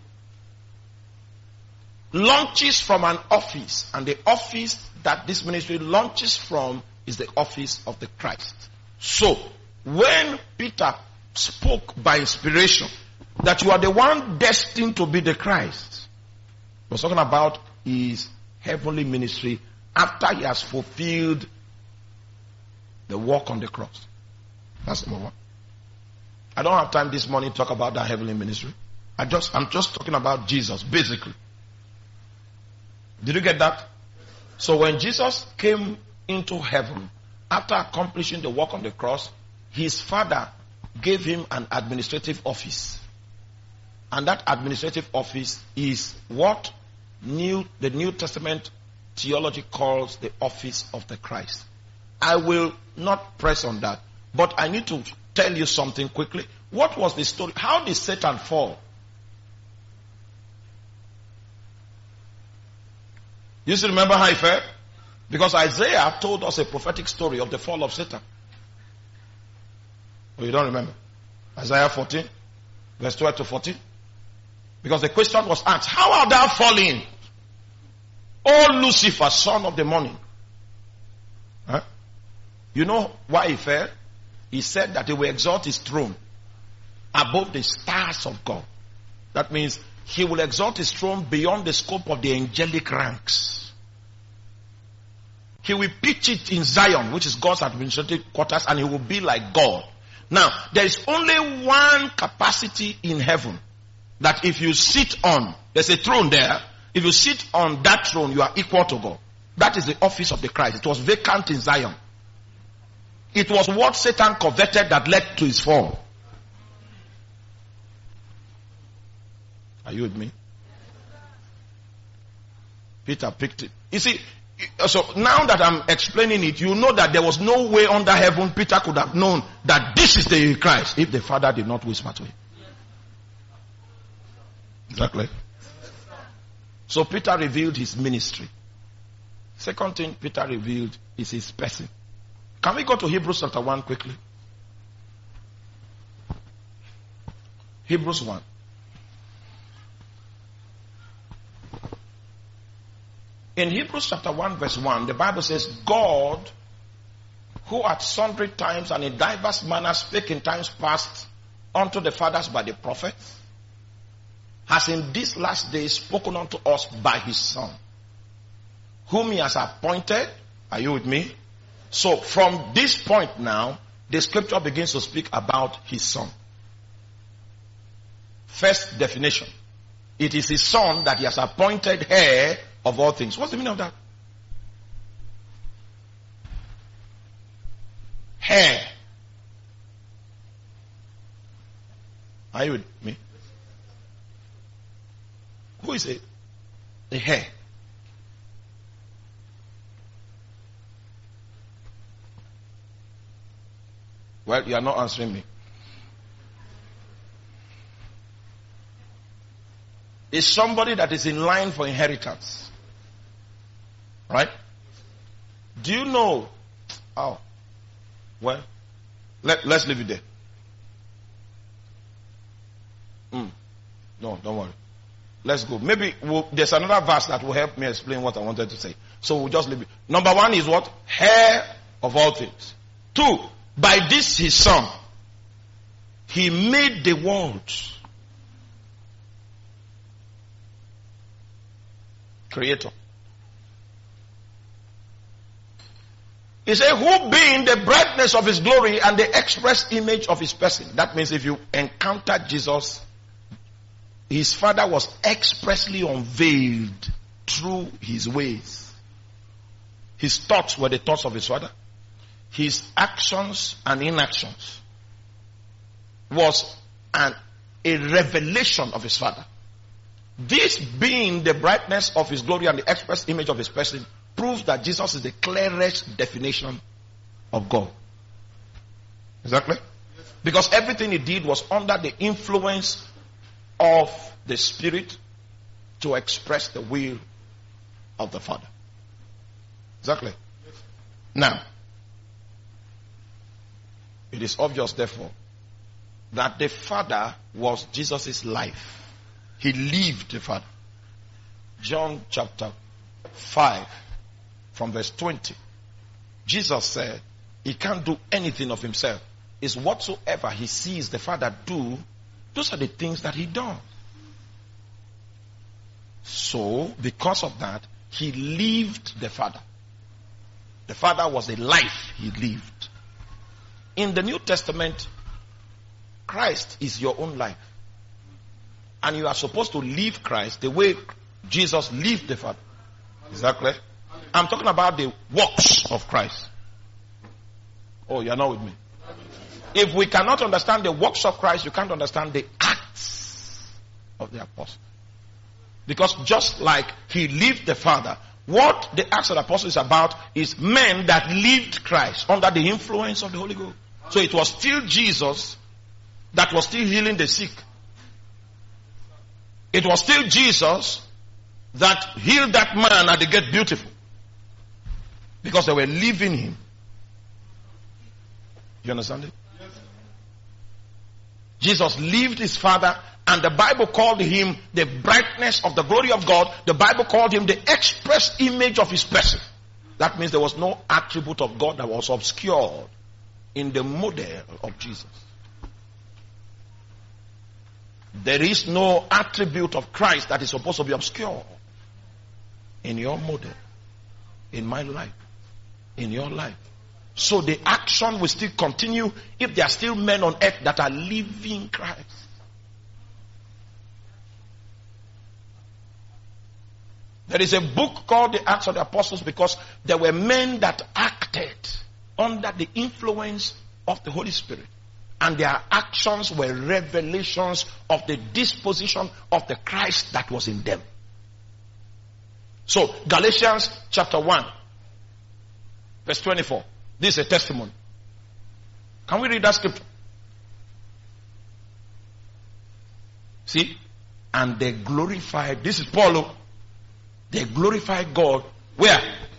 launches from an office, and the office that this ministry launches from is the office of the Christ. So, when Peter spoke by inspiration that you are the one destined to be the Christ, he was talking about his heavenly ministry after he has fulfilled the work on the cross. That's number one. I don't have time this morning to talk about that heavenly ministry. I'm just talking about Jesus, basically. Did you get that? So when Jesus came into heaven, after accomplishing the work on the cross, his Father gave him an administrative office. And that administrative office is what the New Testament theology calls the office of the Christ. I will not press on that, but I need to tell you something quickly. What was the story? How did Satan fall? You still remember how he fell? Because Isaiah told us a prophetic story of the fall of Satan. Oh, you don't remember? Isaiah 14, verse 12 to 14. Because the question was asked, how art thou fallen, O Lucifer, son of the morning? Huh? You know why he fell? He said that he will exalt his throne above the stars of God. That means he will exalt his throne beyond the scope of the angelic ranks. He will pitch it in Zion, which is God's administrative quarters, and he will be like God. Now, there is only one capacity in heaven that if you sit on, there's a throne there. If you sit on that throne, you are equal to God. That is the office of the Christ. It was vacant in Zion. It was what Satan coveted that led to his fall. Are you with me? Peter picked it. You see, So now that I'm explaining it, you know that there was no way under heaven Peter could have known that this is the Christ if the Father did not whisper to him. Exactly. So Peter revealed his ministry. Second thing Peter revealed is his person. Can we go to Hebrews chapter 1 quickly? Hebrews 1. In Hebrews chapter 1 verse 1, the Bible says, God, who at sundry times and in diverse manners spake in times past unto the fathers by the prophets, has in these last days spoken unto us by his Son, whom he has appointed. Are you with me? So from this point now, the scripture begins to speak about his Son. First definition. It is his Son that he has appointed heir of all things. What's the meaning of that? Heir. Are you with me? Who is it? The heir. Well, you are not answering me. Is somebody that is in line for inheritance. Right? Do you know? Oh. Well, let's leave it there. No, don't worry. Let's go. Maybe there's another verse that will help me explain what I wanted to say. So we'll just leave it. Number one is what? Heir of all things. 2, by this his Son, he made the world. Creator. He said, who being the brightness of his glory and the express image of his person. That means if you encounter Jesus, his Father was expressly unveiled through his ways. His thoughts were the thoughts of his Father. His actions and inactions was a revelation of his Father. This being the brightness of his glory and the express image of his person proves that Jesus is the clearest definition of God. Exactly? Because everything he did was under the influence of the Spirit to express the will of the Father. Exactly. Now, it is obvious therefore that the Father was Jesus' life. He lived the Father. John chapter 5 from verse 20. Jesus said he can't do anything of himself. It's whatsoever he sees the Father do, those are the things that he does. So, because of that, he lived the Father. The Father was a life he lived. In the New Testament, Christ is your own life. And you are supposed to live Christ the way Jesus lived the Father. Is that clear? I'm talking about the works of Christ. Oh, you're not with me. If we cannot understand the works of Christ, you can't understand the acts of the apostle. Because just like he lived the Father, what the Acts of the Apostles is about is men that lived Christ under the influence of the Holy Ghost. So it was still Jesus that was still healing the sick. It was still Jesus that healed that man at the Gate Beautiful. Because they were living him. You understand it? Yes. Jesus lived his Father, and the Bible called him the brightness of the glory of God. The Bible called him the express image of his person. That means there was no attribute of God that was obscured in the model of Jesus. There is no attribute of Christ that is supposed to be obscure in your model, in my life, in your life. So the action will still continue if there are still men on earth that are living Christ. There is a book called the Acts of the Apostles because there were men that acted under the influence of the Holy Spirit. And their actions were revelations of the disposition of the Christ that was in them. So, Galatians chapter 1, verse 24. This is a testimony. Can we read that scripture? See? And they glorified, this is Paul, they glorified God. Where?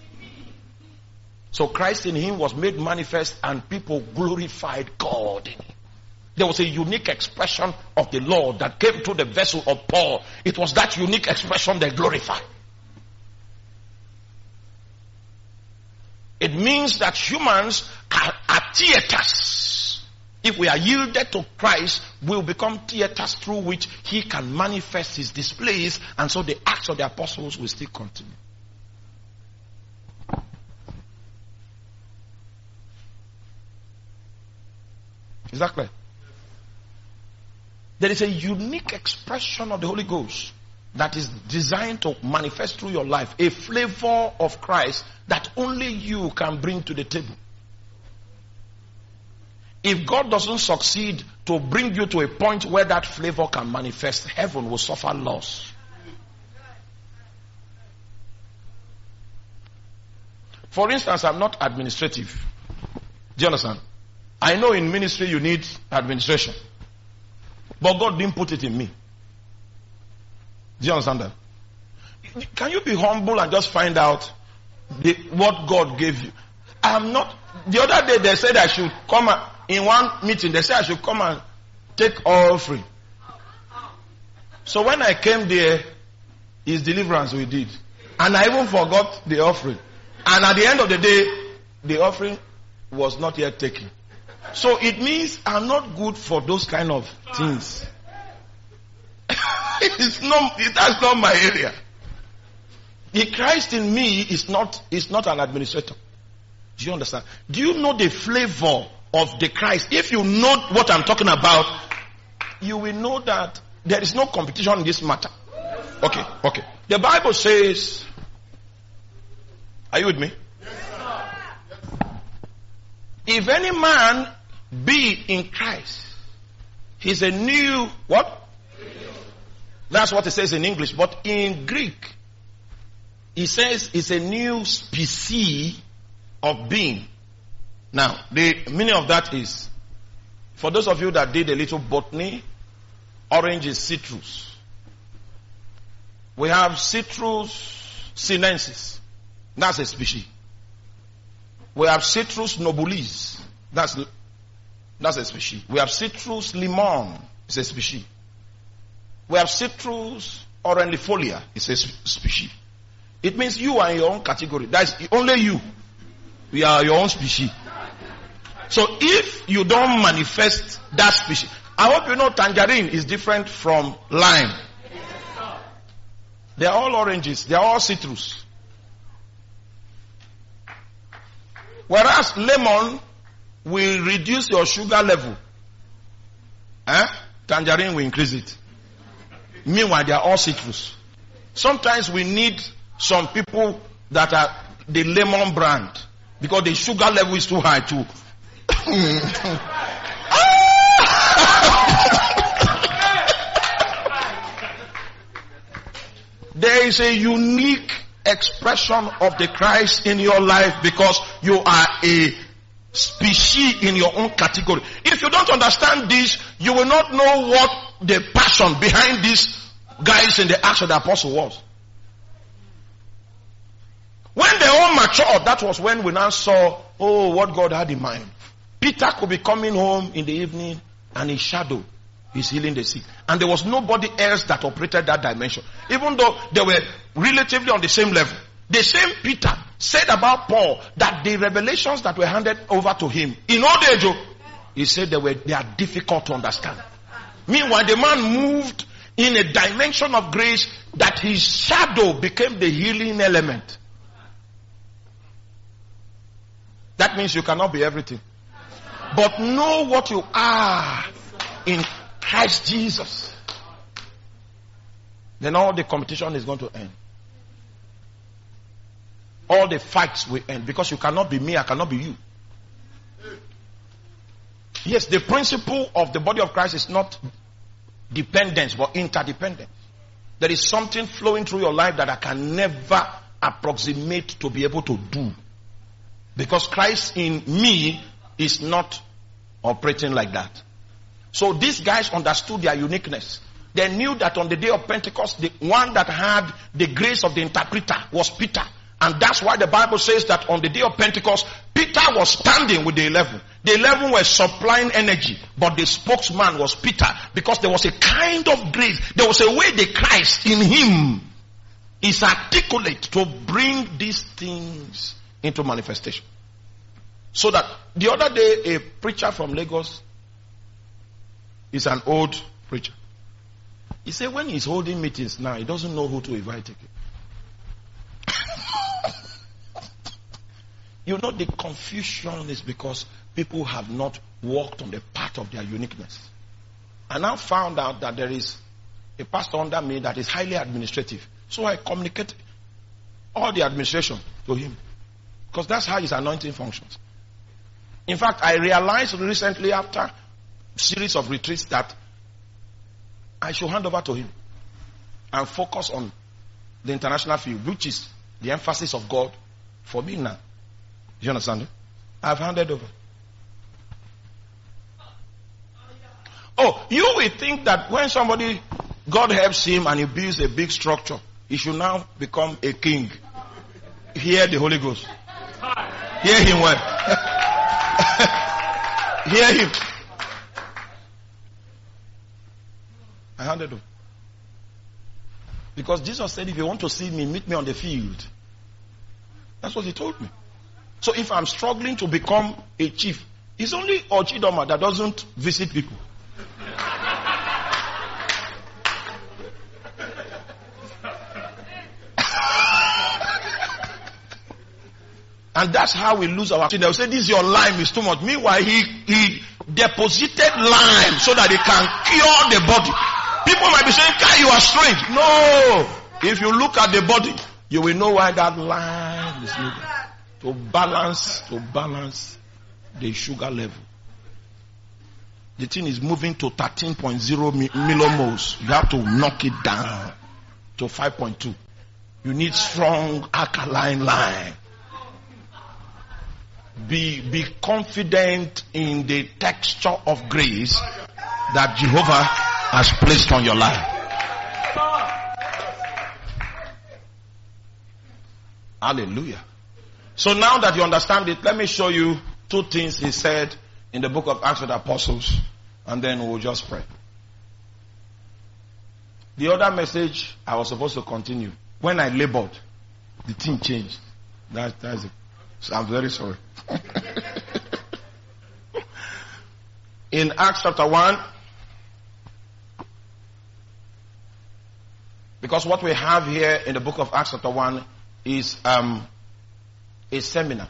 So Christ in him was made manifest and people glorified God in him. There was a unique expression of the Lord that came through the vessel of Paul. It was that unique expression they glorified. It means that humans are theaters. If we are yielded to Christ, we will become theaters through which he can manifest his displays, and so the acts of the apostles will still continue. Is that clear? There is a unique expression of the Holy Ghost that is designed to manifest through your life. A flavor of Christ that only you can bring to the table. If God doesn't succeed to bring you to a point where that flavor can manifest, heaven will suffer loss. For instance, I'm not administrative. Do you understand? I know in ministry you need administration. But God didn't put it in me. Do you understand that? Can you be humble and just find out what God gave you? I'm not. The other day they said I should come in one meeting. They said I should come and take offering. So when I came there, it's deliverance we did. And I even forgot the offering. And at the end of the day, the offering was not yet taken. So it means I'm not good for those kind of things. That's not my area. The Christ in me is not an administrator. Do you understand? Do you know the flavor of the Christ? If you know what I'm talking about, you will know that there is no competition in this matter. Okay. The Bible says, are you with me? If any man be in Christ, he's a new what? That's what it says in English. But in Greek, it says it's a new species of being. Now, the meaning of that is, for those of you that did a little botany, orange is citrus. We have Citrus sinensis. That's a species. We have Citrus nobilis. That's a species. We have Citrus limon. It's a species. We have Citrus orandifolia. It's a species. It means you are in your own category. That's only you. We are your own species. So if you don't manifest that species, I hope you know tangerine is different from lime. They are all oranges. They are all citrus. Whereas lemon will reduce your sugar level. Tangerine will increase it. Meanwhile, they are all citrus. Sometimes we need some people that are the lemon brand because the sugar level is too high too. There is a unique expression of the Christ in your life because you are a species in your own category. If you don't understand this, you will not know what the passion behind these guys in the Acts of the Apostle was. When they all matured, that was when we now saw, what God had in mind. Peter could be coming home in the evening and his shadow is healing the sick. And there was nobody else that operated that dimension. Even though they were relatively on the same level. The same Peter said about Paul that the revelations that were handed over to him in old age, he said they are difficult to understand. Meanwhile, the man moved in a dimension of grace that his shadow became the healing element. That means you cannot be everything. But know what you are in Christ Jesus. Then all the competition is going to end. All the fights will end because you cannot be me, I cannot be you. Yes, the principle of the body of Christ is not dependence but interdependence. There is something flowing through your life that I can never approximate to be able to do. Because Christ in me is not operating like that. So these guys understood their uniqueness. They knew that on the day of Pentecost, the one that had the grace of the interpreter was Peter. And that's why the Bible says that on the day of Pentecost, Peter was standing with the 11. The 11 were supplying energy, but the spokesman was Peter, because there was a kind of grace. There was a way the Christ in him is articulate to bring these things into manifestation. So that the other day, a preacher from Lagos is an old preacher. He said when he's holding meetings now, he doesn't know who to invite again. You know, the confusion is because people have not walked on the path of their uniqueness. I now found out that there is a pastor under me that is highly administrative. So I communicate all the administration to him, because that's how his anointing functions. In fact, I realized recently after a series of retreats that I should hand over to him and focus on the international field, which is the emphasis of God for me now. Do you understand it? I've handed over. Oh, you will think that when somebody, God helps him and he builds a big structure, he should now become a king. Hear the Holy Ghost. Hear him well. Hear him. I handed over. Because Jesus said, if you want to see me, meet me on the field. That's what he told me. So if I'm struggling to become a chief, it's only Ochidoma that doesn't visit people. And that's how we lose our. They'll say, this is your lime is too much. Meanwhile, he deposited lime so that he can cure the body. People might be saying, Kai, you are strange. No. If you look at the body, you will know why that lime is needed. To balance the sugar level. The thing is moving to 13.0 millimoles. You have to knock it down to 5.2. You need strong alkaline lime. Be confident in the texture of grace that Jehovah has placed on your life. Hallelujah. So now that you understand it, let me show you two things he said in the book of Acts of the Apostles, and then we'll just pray. The other message I was supposed to continue. When I labored, the thing changed. That's it. So I'm very sorry. In Acts chapter 1, because what we have here in the book of Acts chapter 1 is a seminar.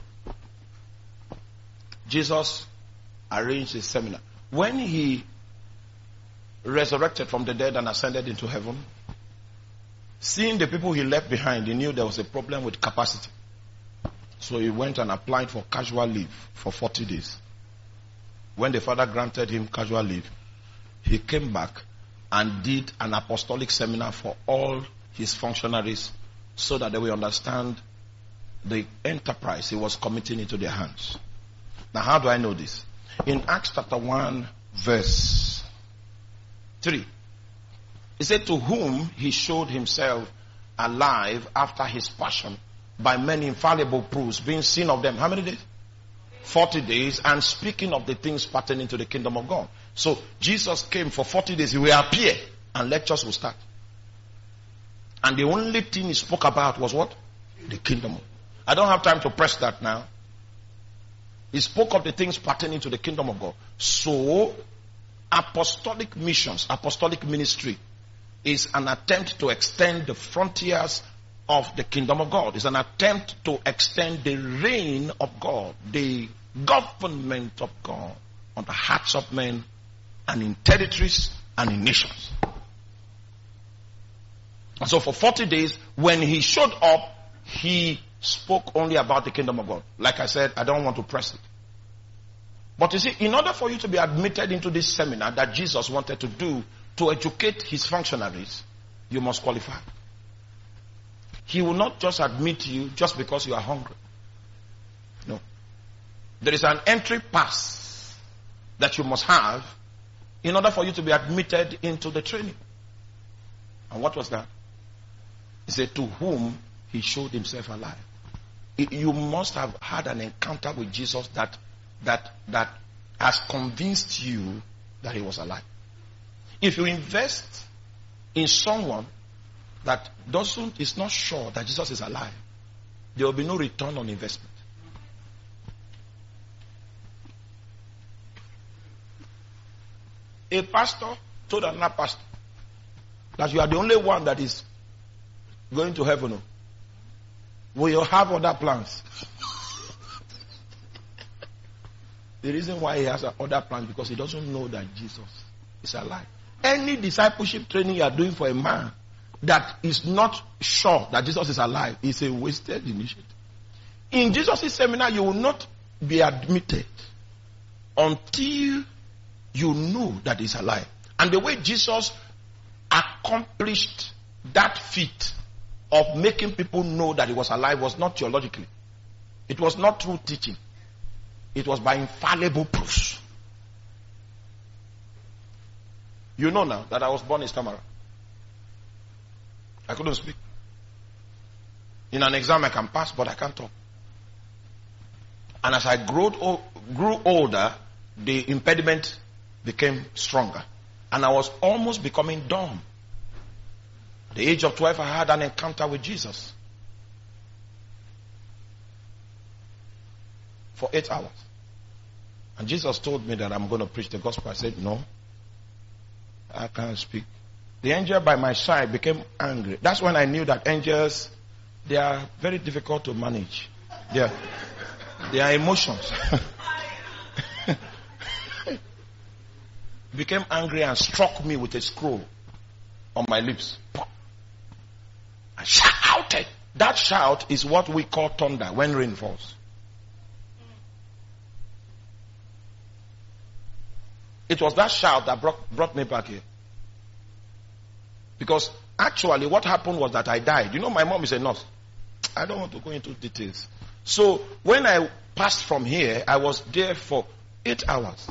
Jesus arranged a seminar. When he resurrected from the dead and ascended into heaven, seeing the people he left behind, he knew there was a problem with capacity. So he went and applied for casual leave for 40 days. When the Father granted him casual leave, he came back and did an apostolic seminar for all his functionaries so that they will understand the enterprise he was committing into their hands. Now, how do I know this? In Acts chapter 1, verse 3, he said, to whom he showed himself alive after his passion by many infallible proofs, being seen of them. How many days? 40 days, and speaking of the things pertaining to the kingdom of God. So Jesus came for 40 days. He will appear and lectures will start. And the only thing he spoke about was what? The kingdom. I don't have time to press that now. He spoke of the things pertaining to the kingdom of God. So, apostolic missions, apostolic ministry is an attempt to extend the frontiers of the kingdom of God. It's an attempt to extend the reign of God, the government of God on the hearts of men and in territories and in nations. And so for 40 days, when he showed up, he spoke only about the kingdom of God. Like I said, I don't want to press it. But you see, in order for you to be admitted into this seminar that Jesus wanted to do to educate his functionaries, You must qualify. He will not just admit you just because you are hungry. No. There is an entry pass that you must have in order for you to be admitted into the training. And what was that? He said, to whom he showed himself alive. You must have had an encounter with Jesus that has convinced you that he was alive. If you invest in someone that is not sure that Jesus is alive, there will be no return on investment. A pastor told another pastor that you are the only one that is going to heaven. Will you have other plans? The reason why he has other plans because he doesn't know that Jesus is alive. Any discipleship training you are doing for a man that is not sure that Jesus is alive is a wasted initiative. In Jesus' seminar, you will not be admitted until you know that he's alive. And the way Jesus accomplished that feat of making people know that he was alive was not theologically. It was not through teaching. It was by infallible proofs. You know now that I was born in Stamara. I couldn't speak. In an exam I can pass, but I can't talk. And as I grew older, the impediment became stronger. And I was almost becoming dumb. At the age of 12, I had an encounter with Jesus. For 8 hours. And Jesus told me that I'm going to preach the gospel. I said, no, I can't speak. The angel by my side became angry. That's when I knew that angels, they are very difficult to manage. They are emotions. Became angry and struck me with a scroll on my lips. I shouted. That shout is what we call thunder when rain falls. It was that shout that brought me back here. Because actually what happened was that I died. You know, my mom is a nurse. I don't want to go into details. So when I passed from here, I was there for 8 hours.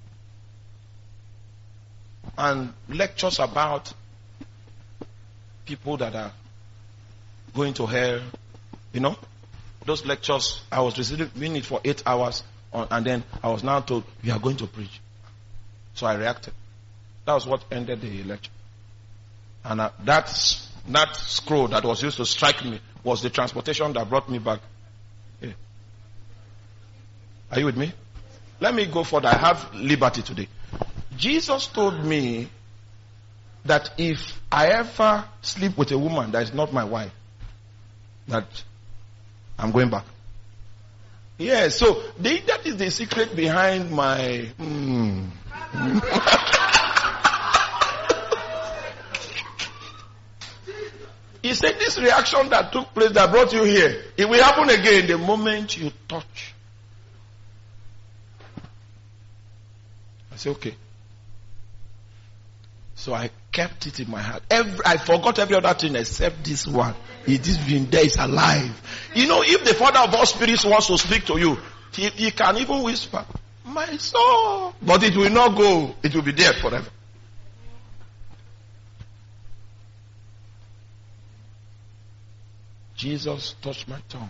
And lectures about people that are going to hell. You know, those lectures, I was receiving it for 8 hours. And then I was now told, you are going to preach. So I reacted. That was what ended the lecture. And that scroll that was used to strike me was the transportation that brought me back. Yeah. Are you with me? Let me go further. I have liberty today. Jesus told me that if I ever sleep with a woman that is not my wife, that I'm going back. Yeah, so that is the secret behind my... He said this reaction that took place that brought you here, it will happen again the moment you touch. I said, okay. So I kept it in my heart. I forgot every other thing except this one. It is been there, it's alive. You know, if the Father of all spirits wants to speak to you, he can even whisper, my soul. But it will not go. It will be there forever. Jesus touched my tongue.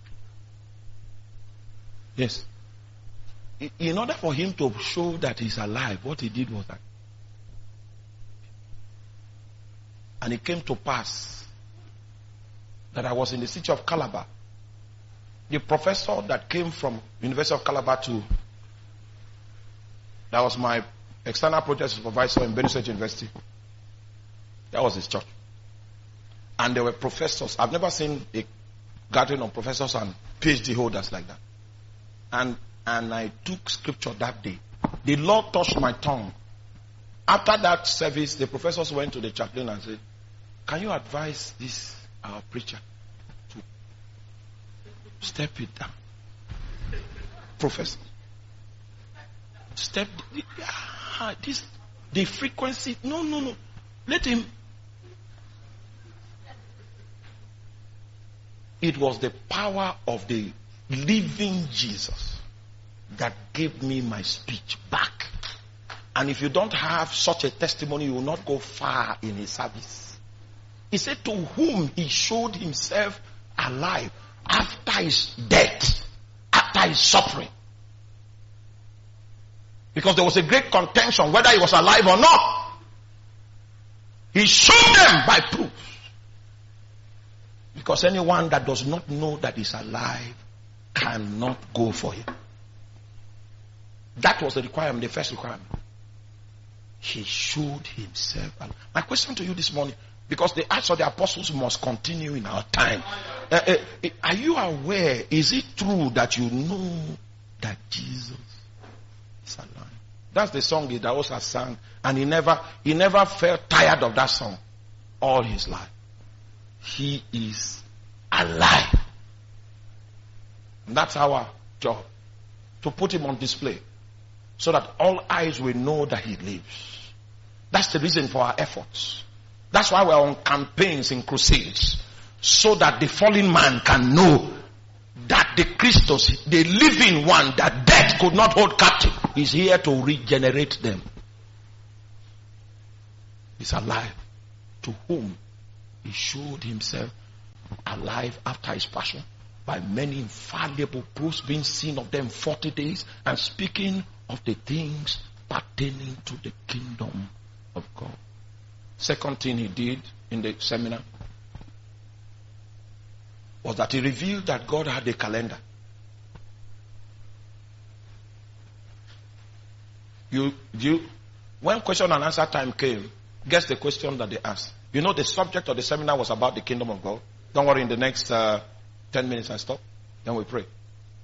Yes. In order for him to show that he's alive, what he did was that. And it came to pass that I was in the city of Calabar. The professor that came from University of Calabar that was my external project supervisor in Benue State University. That was his church. And there were professors. I've never seen a gathering of professors and PhD holders like that. And I took scripture that day. The Lord touched my tongue. After that service, the professors went to the chaplain and said, can you advise this, our preacher, to step it down? Professor. Step, the frequency, no. Let him, It was the power of the living Jesus that gave me my speech back. And if you don't have such a testimony, you will not go far in his service. He said, to whom he showed himself alive after his death, after his suffering. Because there was a great contention whether he was alive or not. He showed them by proof. Because anyone that does not know that he's alive cannot go for him. That was the requirement, the first requirement. He showed himself alive. My question to you this morning, because the Acts of the Apostles must continue in our time. Are you aware, is it true that you know that Jesus is alive? That's the song that also sang, and he never felt tired of that song all his life. He is alive. And that's our job, to put him on display so that all eyes will know that he lives. That's the reason for our efforts. That's why we're on campaigns and crusades, so that the fallen man can know that the Christus, the living one that death could not hold captive, is here to regenerate them. He's alive, to whom he showed himself alive after his passion by many infallible proofs, being seen of them 40 days, and speaking of the things pertaining to the kingdom of God. Second thing he did in the seminar was that he revealed that God had a calendar. When question and answer time came, guess the question that they asked. You know, the subject of the seminar was about the kingdom of God. Don't worry, in the next 10 minutes I stop. Then we pray.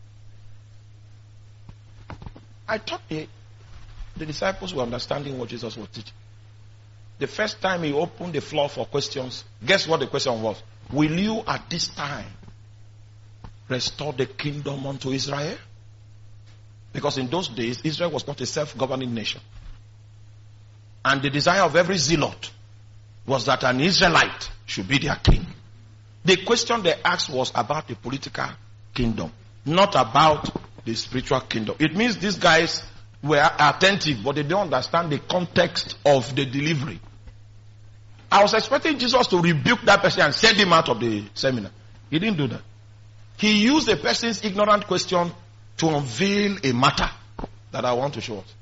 I thought the disciples were understanding what Jesus was teaching. The first time he opened the floor for questions, guess what the question was? Will you at this time restore the kingdom unto Israel? Because in those days, Israel was not a self-governing nation. And the desire of every zealot was that an Israelite should be their king. The question they asked was about the political kingdom, not about the spiritual kingdom. It means these guys were attentive, but they don't understand the context of the delivery. I was expecting Jesus to rebuke that person and send him out of the seminar. He didn't do that. He used a person's ignorant question to unveil a matter that I want to show us.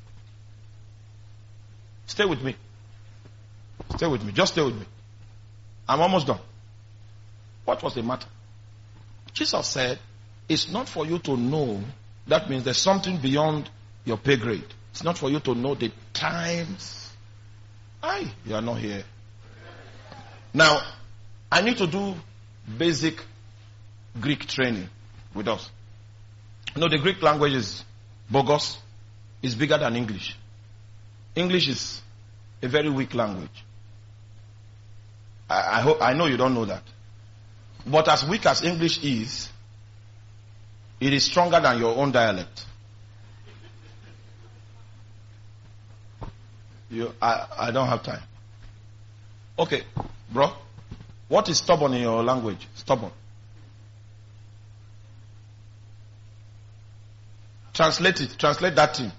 Stay with me. Stay with me. Just stay with me. I'm almost done. What was the matter? Jesus said, it's not for you to know. That means there's something beyond your pay grade. It's not for you to know the times. You are not here. Now, I need to do basic Greek training with us. You know, the Greek language is bogus. It's bigger than English. English is a very weak language. I know you don't know that. But as weak as English is, it is stronger than your own dialect. I don't have time. Okay, bro. What is stubborn in your language? Stubborn. Translate it. Translate that thing.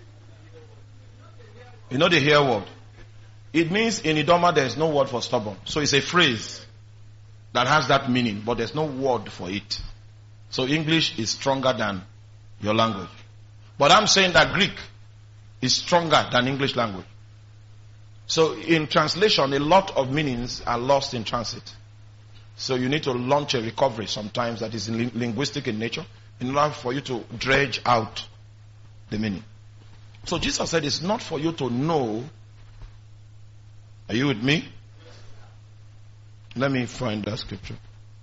You know the here word. It means in Idoma there is no word for stubborn. So it's a phrase that has that meaning, but there's no word for it. So English is stronger than your language. But I'm saying that Greek is stronger than English language. So in translation, a lot of meanings are lost in transit. So you need to launch a recovery sometimes that is linguistic in nature in order for you to dredge out the meaning. So Jesus said it's not for you to know. Are you with me? Let me find that scripture.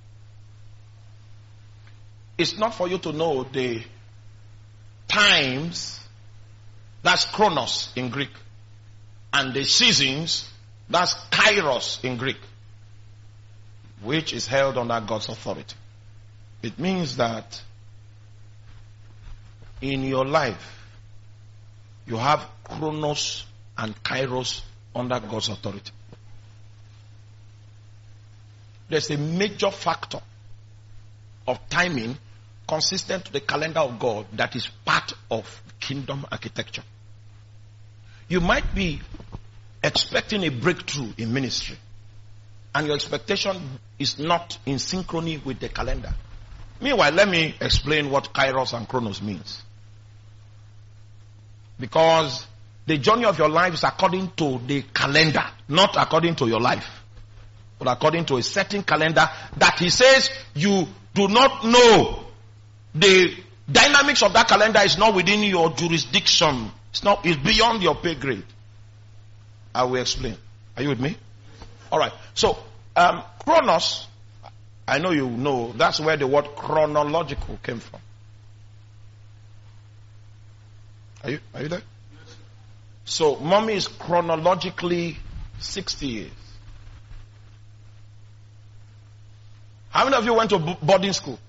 It's not for you to know the times, that's chronos in Greek, and the seasons, that's kairos in Greek, which is held under God's authority. It means that in your life, you have chronos and kairos under God's authority. There's a major factor of timing consistent to the calendar of God that is part of kingdom architecture. You might be expecting a breakthrough in ministry, and your expectation is not in synchrony with the calendar. Meanwhile, let me explain what Kairos and Chronos means. Because the journey of your life is according to the calendar, not according to your life, but according to a certain calendar that he says you do not know. The dynamics of that calendar is not within your jurisdiction. It's beyond your pay grade. I will explain. Are you with me? All right. So, Chronos, I know you know, that's where the word chronological came from. Are you there? So, mommy is chronologically 60 years. How many of you went to boarding school?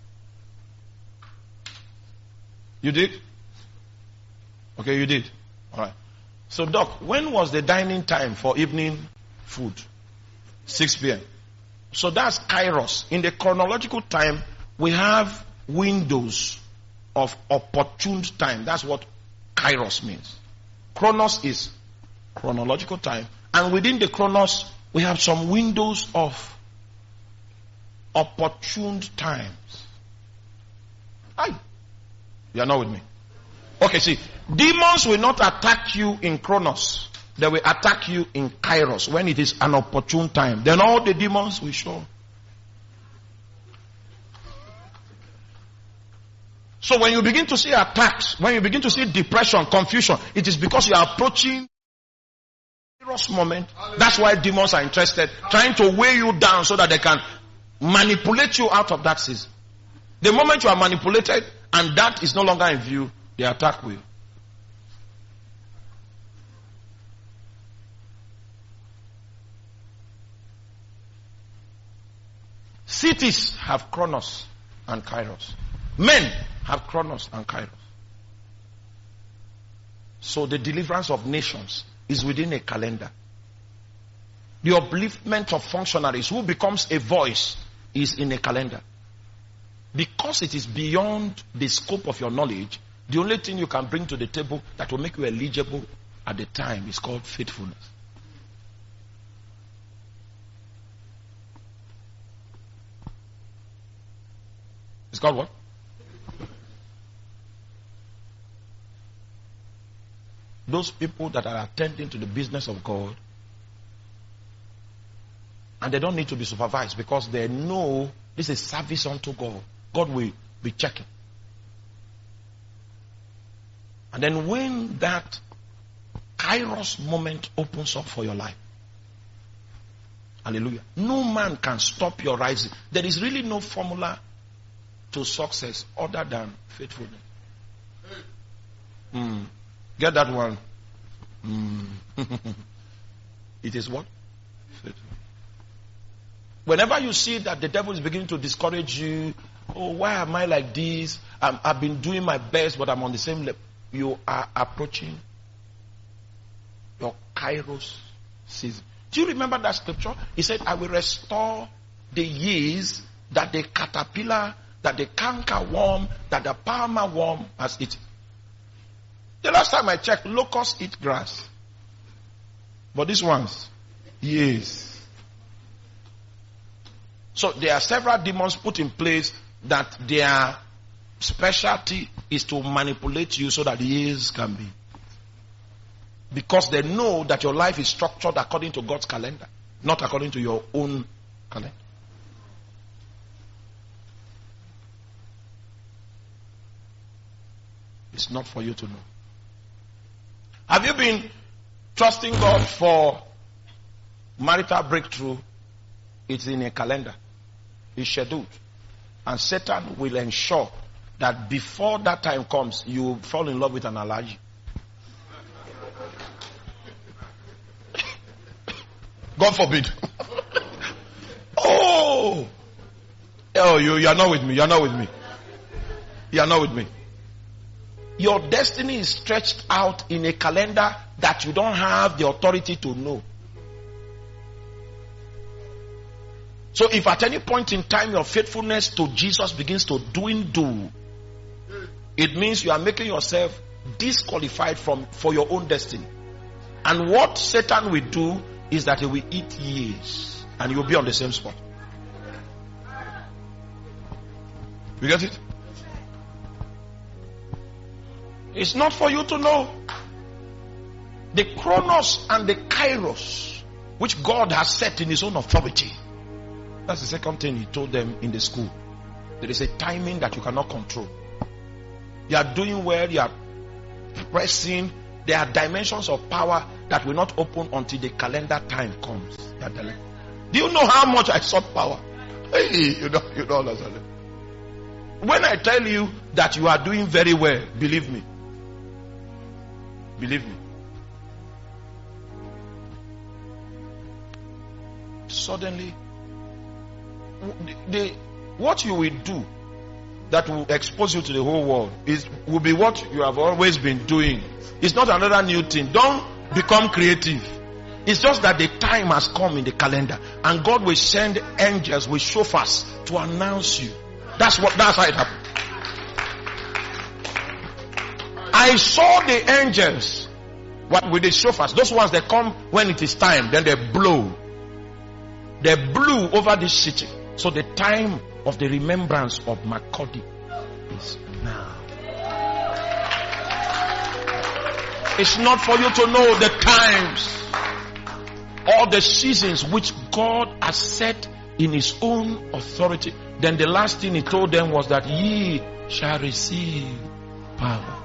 You did? Okay, you did. All right. So, Doc, when was the dining time for evening food? 6 p.m. So that's Kairos. In the chronological time, we have windows of opportune time. That's what Kairos means. Chronos is chronological time. And within the Chronos, we have some windows of opportune times. You are not with me. Okay, see, demons will not attack you in Chronos. They will attack you in Kairos when it is an opportune time. Then all the demons will show. So when you begin to see attacks, when you begin to see depression, confusion, it is because you are approaching Kairos moment. That's why demons are interested, trying to weigh you down so that they can manipulate you out of that season. The moment you are manipulated and that is no longer in view, they attack you. Cities have Chronos and Kairos. Men have Chronos and Kairos. So the deliverance of nations is within a calendar. The upliftment of functionaries who becomes a voice is in a calendar. Because it is beyond the scope of your knowledge, the only thing you can bring to the table that will make you eligible at the time is called faithfulness. It's called what? Those people that are attending to the business of God, and they don't need to be supervised because they know this is service unto God. God will be checking. And then when that Kairos moment opens up for your life, hallelujah, no man can stop your rising. There is really no formula to success other than faithfulness. Get that one? It is what? Faithfulness. Whenever you see that the devil is beginning to discourage you, oh, why am I like this? I've been doing my best, but I'm on the same level. You are approaching your Kairos season. Do you remember that scripture? He said, I will restore the years that the caterpillar, that the cankerworm, that the palmer worm has eaten. The last time I checked, locusts eat grass. But these ones, yes. So there are several demons put in place that their specialty is to manipulate you so that the years can be. Because they know that your life is structured according to God's calendar, not according to your own calendar. It's not for you to know. Have you been trusting God for marital breakthrough? It's in a calendar. It's scheduled. And Satan will ensure that before that time comes, you will fall in love with an allergy. God forbid. Oh, you are not with me. You are not with me. You are not with me. Your destiny is stretched out in a calendar that you don't have the authority to know. So if at any point in time your faithfulness to Jesus begins to dwindle, it means you are making yourself disqualified for your own destiny. And what Satan will do is that he will eat years and you'll be on the same spot. You get it? It's not for you to know. The chronos and the kairos, which God has set in his own authority. That's the second thing he told them in the school. There is a timing that you cannot control. You are doing well, you are pressing. There are dimensions of power that will not open until the calendar time comes. Do you know how much I sought power? Hey, you don't understand. When I tell you that you are doing very well, believe me. Believe me. Suddenly, what you will do that will expose you to the whole world will be what you have always been doing. It's not another new thing. Don't become creative. It's just that the time has come in the calendar, and God will send angels with shofars to announce you. That's how it happened. I saw the angels with the shofars. Those ones that come when it is time, then they blow. They blew over this city. So the time of the remembrance of Makurdi is now. It's not for you to know the times or the seasons which God has set in his own authority. Then the last thing he told them was that ye shall receive power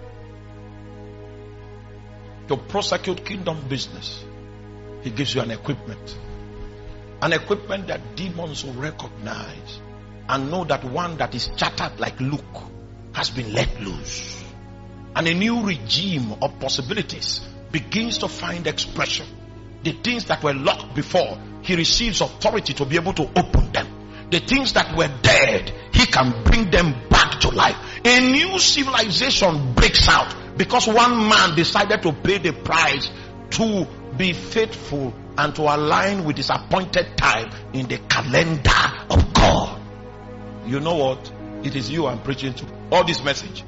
to prosecute kingdom business. He gives you an equipment. An equipment that demons will recognize and know that one that is chartered like Luke has been let loose. And a new regime of possibilities begins to find expression. The things that were locked before, he receives authority to be able to open them. The things that were dead, he can bring them back to life. A new civilization breaks out because one man decided to pay the price to be faithful and to align with his appointed time in the calendar of God. You know what? It is you I'm preaching to. All this message.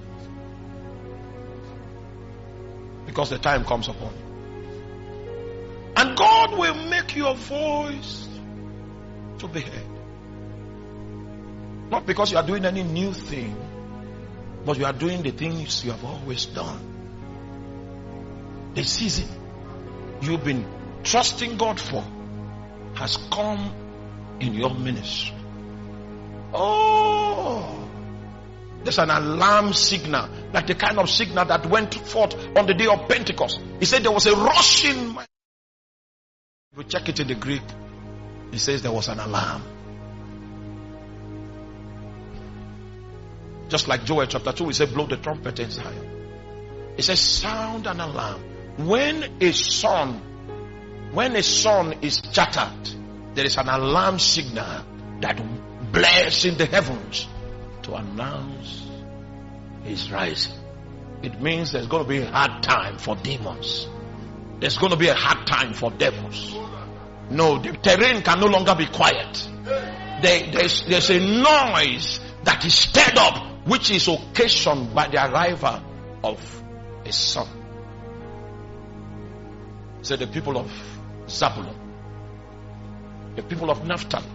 Because the time comes upon you. And God will make your voice to be heard. Not because you are doing any new thing, but you are doing the things you have always done. The season you've been trusting God for has come in your ministry. Oh, there's an alarm signal, like the kind of signal that went forth on the day of Pentecost. He said there was a rushing. If you check it in the Greek, he says there was an alarm. Just like Joel chapter 2, he said blow the trumpet in Zion. He says sound an alarm. When a son is chartered, there is an alarm signal that blares in the heavens to announce his rising. It means there's going to be a hard time for demons. There's going to be a hard time for devils. No, the terrain can no longer be quiet. There's a noise that is stirred up, which is occasioned by the arrival of a son. So the people of Zabulon, the people of Naphtali,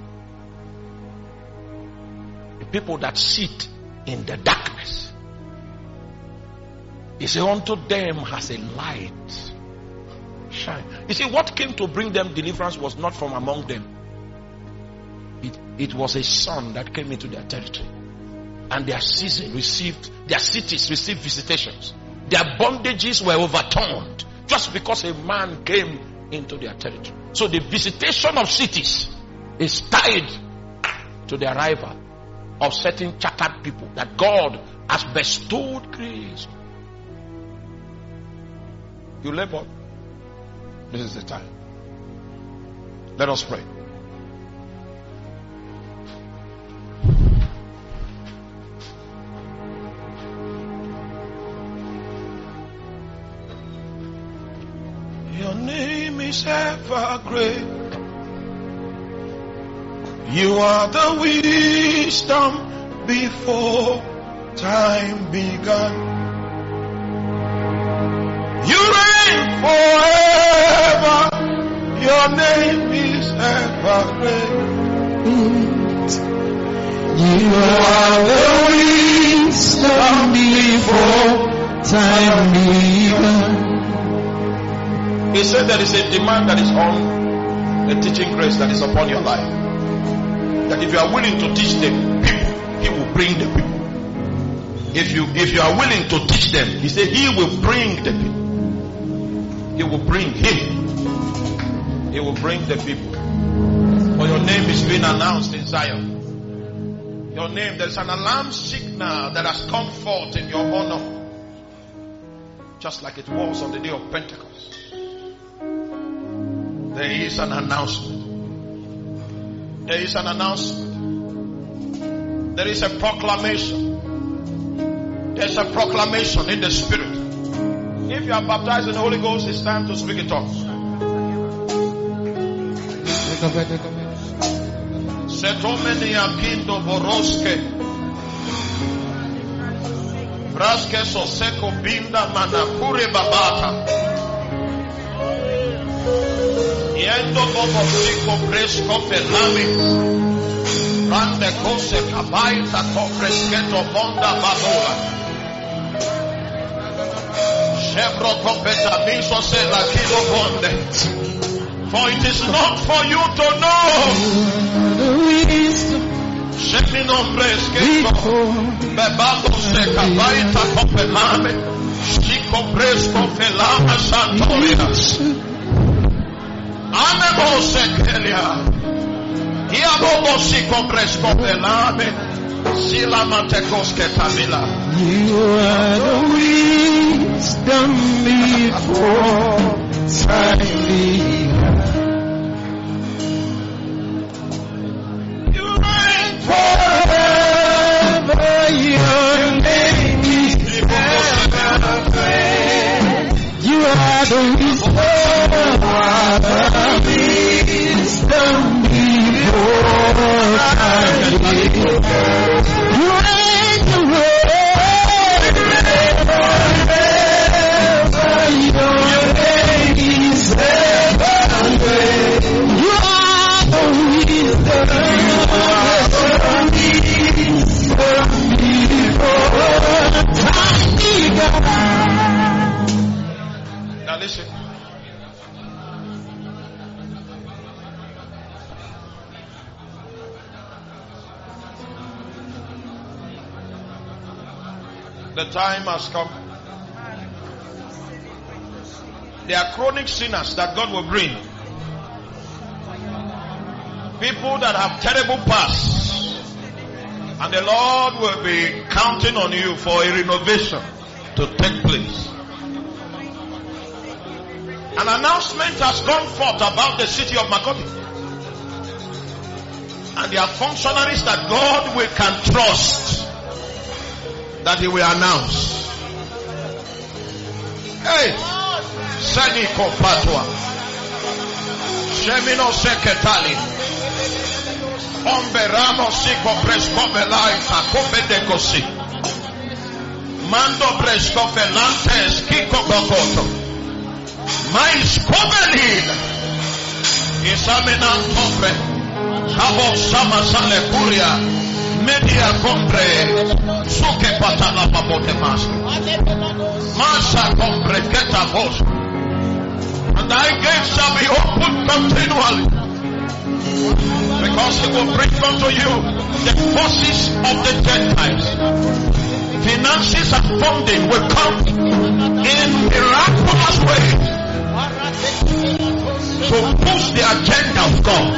the people that sit in the darkness, he said, unto them has a light shine. You see, what came to bring them deliverance was not from among them. It was a son that came into their territory. And their cities received visitations. Their bondages were overturned just because a man came into their territory. So the visitation of cities is tied to the arrival of certain chartered people that God has bestowed grace. You labor. This is the time. Let us pray. Your name is ever great. You are the wisdom before time began. You reign forever. Your name is ever great. You are the wisdom before time began. He said there is a demand that is on the teaching grace that is upon your life. That if you are willing to teach them people, he will bring the people. If you are willing to teach them, he said he will bring the people. He will bring him. He will bring the people. For your name is being announced in Zion. Your name, there's an alarm signal that has come forth in your honor. Just like it was on the day of Pentecost. There is an announcement. There is an announcement. There is a proclamation. There's a proclamation in the Spirit. If you are baptized in the Holy Ghost, it's time to speak in tongues. Setomeni akindo boroske. Braske soseko binda manakure babata. Yendo bobo siko presko pelami. Rande kose kabaita ko presketo bonda babula. Chevro competa miso se la kilo bonde. For it is not for you to know. Shemi nombres que bebando se cabaita copelame. Chico presco felama santoria. Amebo se kelia. Iabobo chico presco pelame. Sila matecos que tamila. You are the wisdom before time began. You reign forever. Your name is ever great. You are the wisdom before time began. You reign Now listen. The time has come. There are chronic sinners that God will bring. People that have terrible pasts. And the Lord will be counting on you for a renovation to take place. An announcement has gone forth about the city of Makobi. And there are functionaries that God can trust that he will announce. Hey, Saniko Patwa, Shemino Seketali, Omberamo Siko Prescovelai, Tacope de Cosi, Mando Prescovelantes, Kiko Bokoto, Mais Covelin, Isaminan Pombre, Cabo Sama Sale Curia, Media Compre, Suke Patala Papote Mas, Masa Compre, Keta Bos, and thy gates shall be open continually, because he will bring unto you the forces of the Gentiles. Finances and funding will come in miraculous ways to push the agenda of God.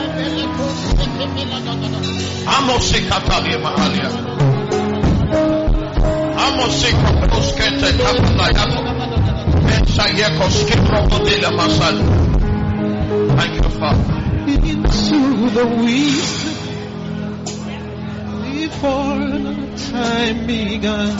Amosikatalia Mahalia. Amosika Proskete Kapalayapo. Mensayeko Skipropodila Masal. Thank you, Father. into the wisdom before time began.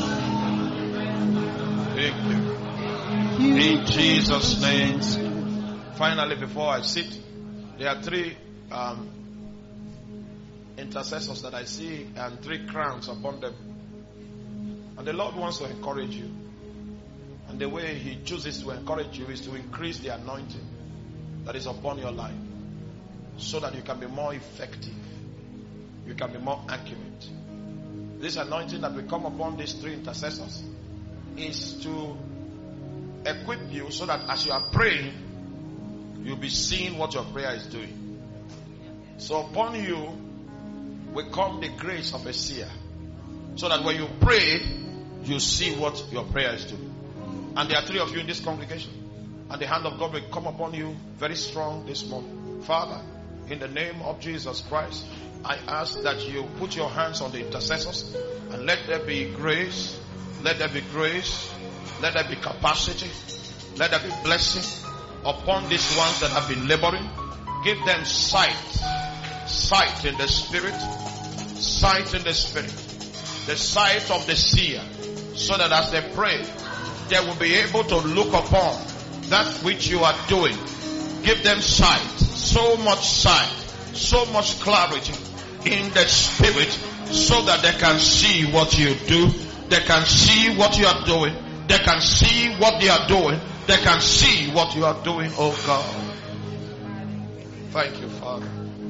Thank you. In Jesus' name. Finally, before I sit, there are three intercessors that I see and 3 crowns upon them. And the Lord wants to encourage you. And the way He chooses to encourage you is to increase the anointing that is upon your life, so that you can be more effective. You can be more accurate. This anointing that will come upon these 3 intercessors is to equip you so that as you are praying, you'll be seeing what your prayer is doing. So upon you will come the grace of a seer, so that when you pray, you see what your prayer is doing. And there are 3 of you in this congregation, and the hand of God will come upon you very strong this morning. Father, in the name of Jesus Christ, I ask that you put your hands on the intercessors and let there be grace, let there be grace, let there be capacity, let there be blessing upon these ones that have been laboring. Give them sight in the spirit, sight in the spirit, the sight of the seer, so that as they pray, they will be able to look upon that which you are doing. Give them sight, so much clarity in the spirit, so that they can see what you do, they can see what you are doing, they can see what they are doing, they can see what you are doing, oh God. Thank you, Father.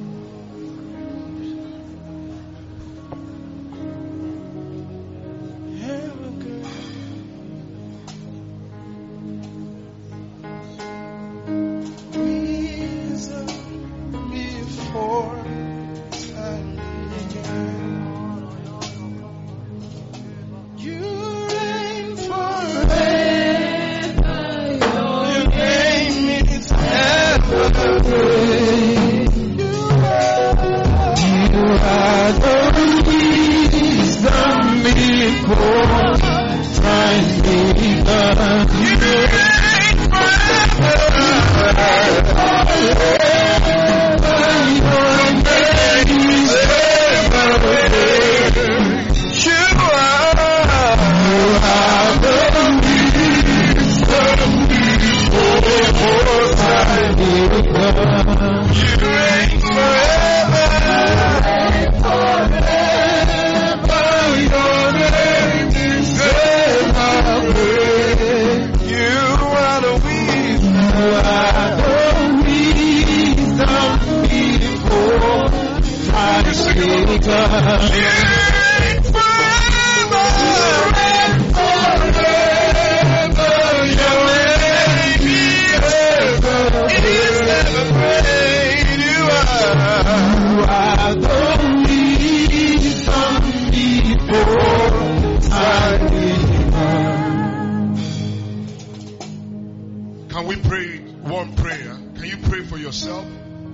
Can we pray one prayer? Can you pray for yourself?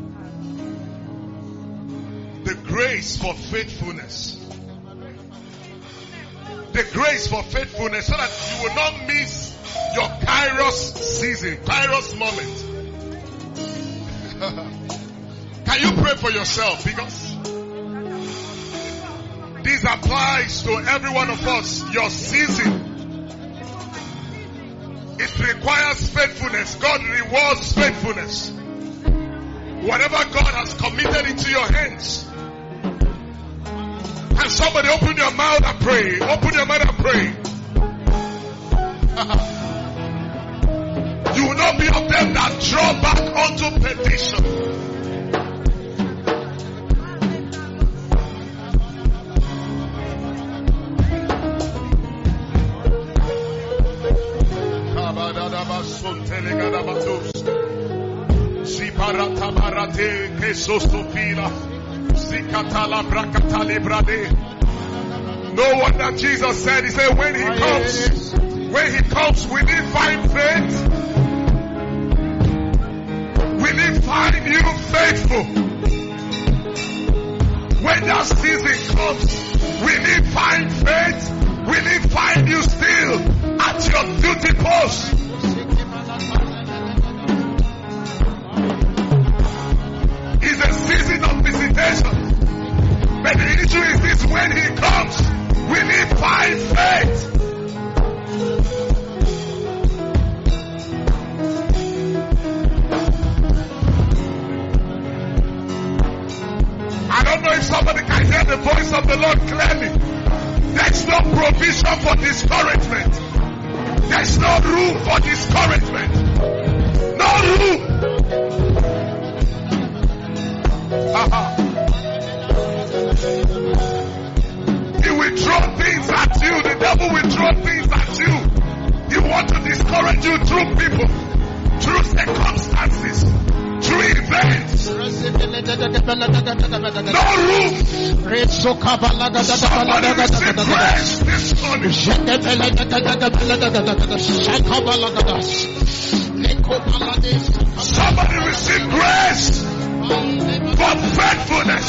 The grace for faithfulness. The grace for faithfulness, so that you will not miss your Kairos season, Kairos moment. Can you pray for yourself? Because this applies to every one of us. Your season, it requires faithfulness. God rewards faithfulness. Whatever God has committed into your hands. Can somebody open your mouth and pray? Open your mouth and pray. You will not be of them that draw back unto perdition. No wonder Jesus said, He said, when He comes, will He find faith? Will He find you faithful? When that season comes, will He find faith? Will He find you still at your duty post? It's a season of visitation. But the issue is this: when He comes, will He find faith? I don't know if somebody the voice of the Lord clearly. There's no provision for discouragement. There's no room for discouragement. No room. He will throw things at you. The devil will throw things at you. He wants to discourage you through people, through circumstances, through events. No room. Somebody receive grace this morning. Somebody receive grace for faithfulness.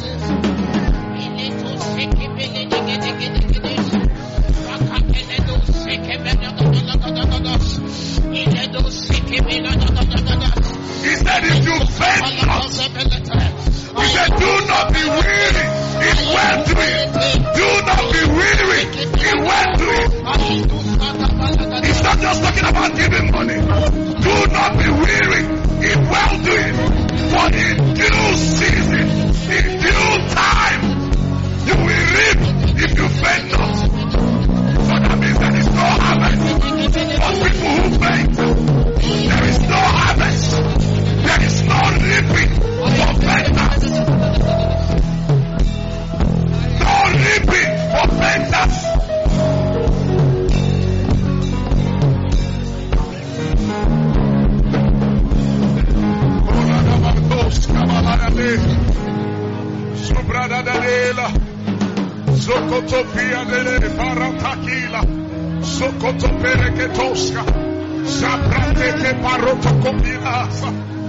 He said, if you faint not, he said, do not be weary in well doing. Do not be weary in well doing. He's not just talking about giving money. Do not be weary in well doing. For in due season, in due time, you will reap if you faint not. So that means there is no harvest for people who faint. There is no harvest. There is no reaping for fainters. No reaping for fainters. Sokotopia de paratakila, Sokotopere que tosca, Saprate que paroto combinasa.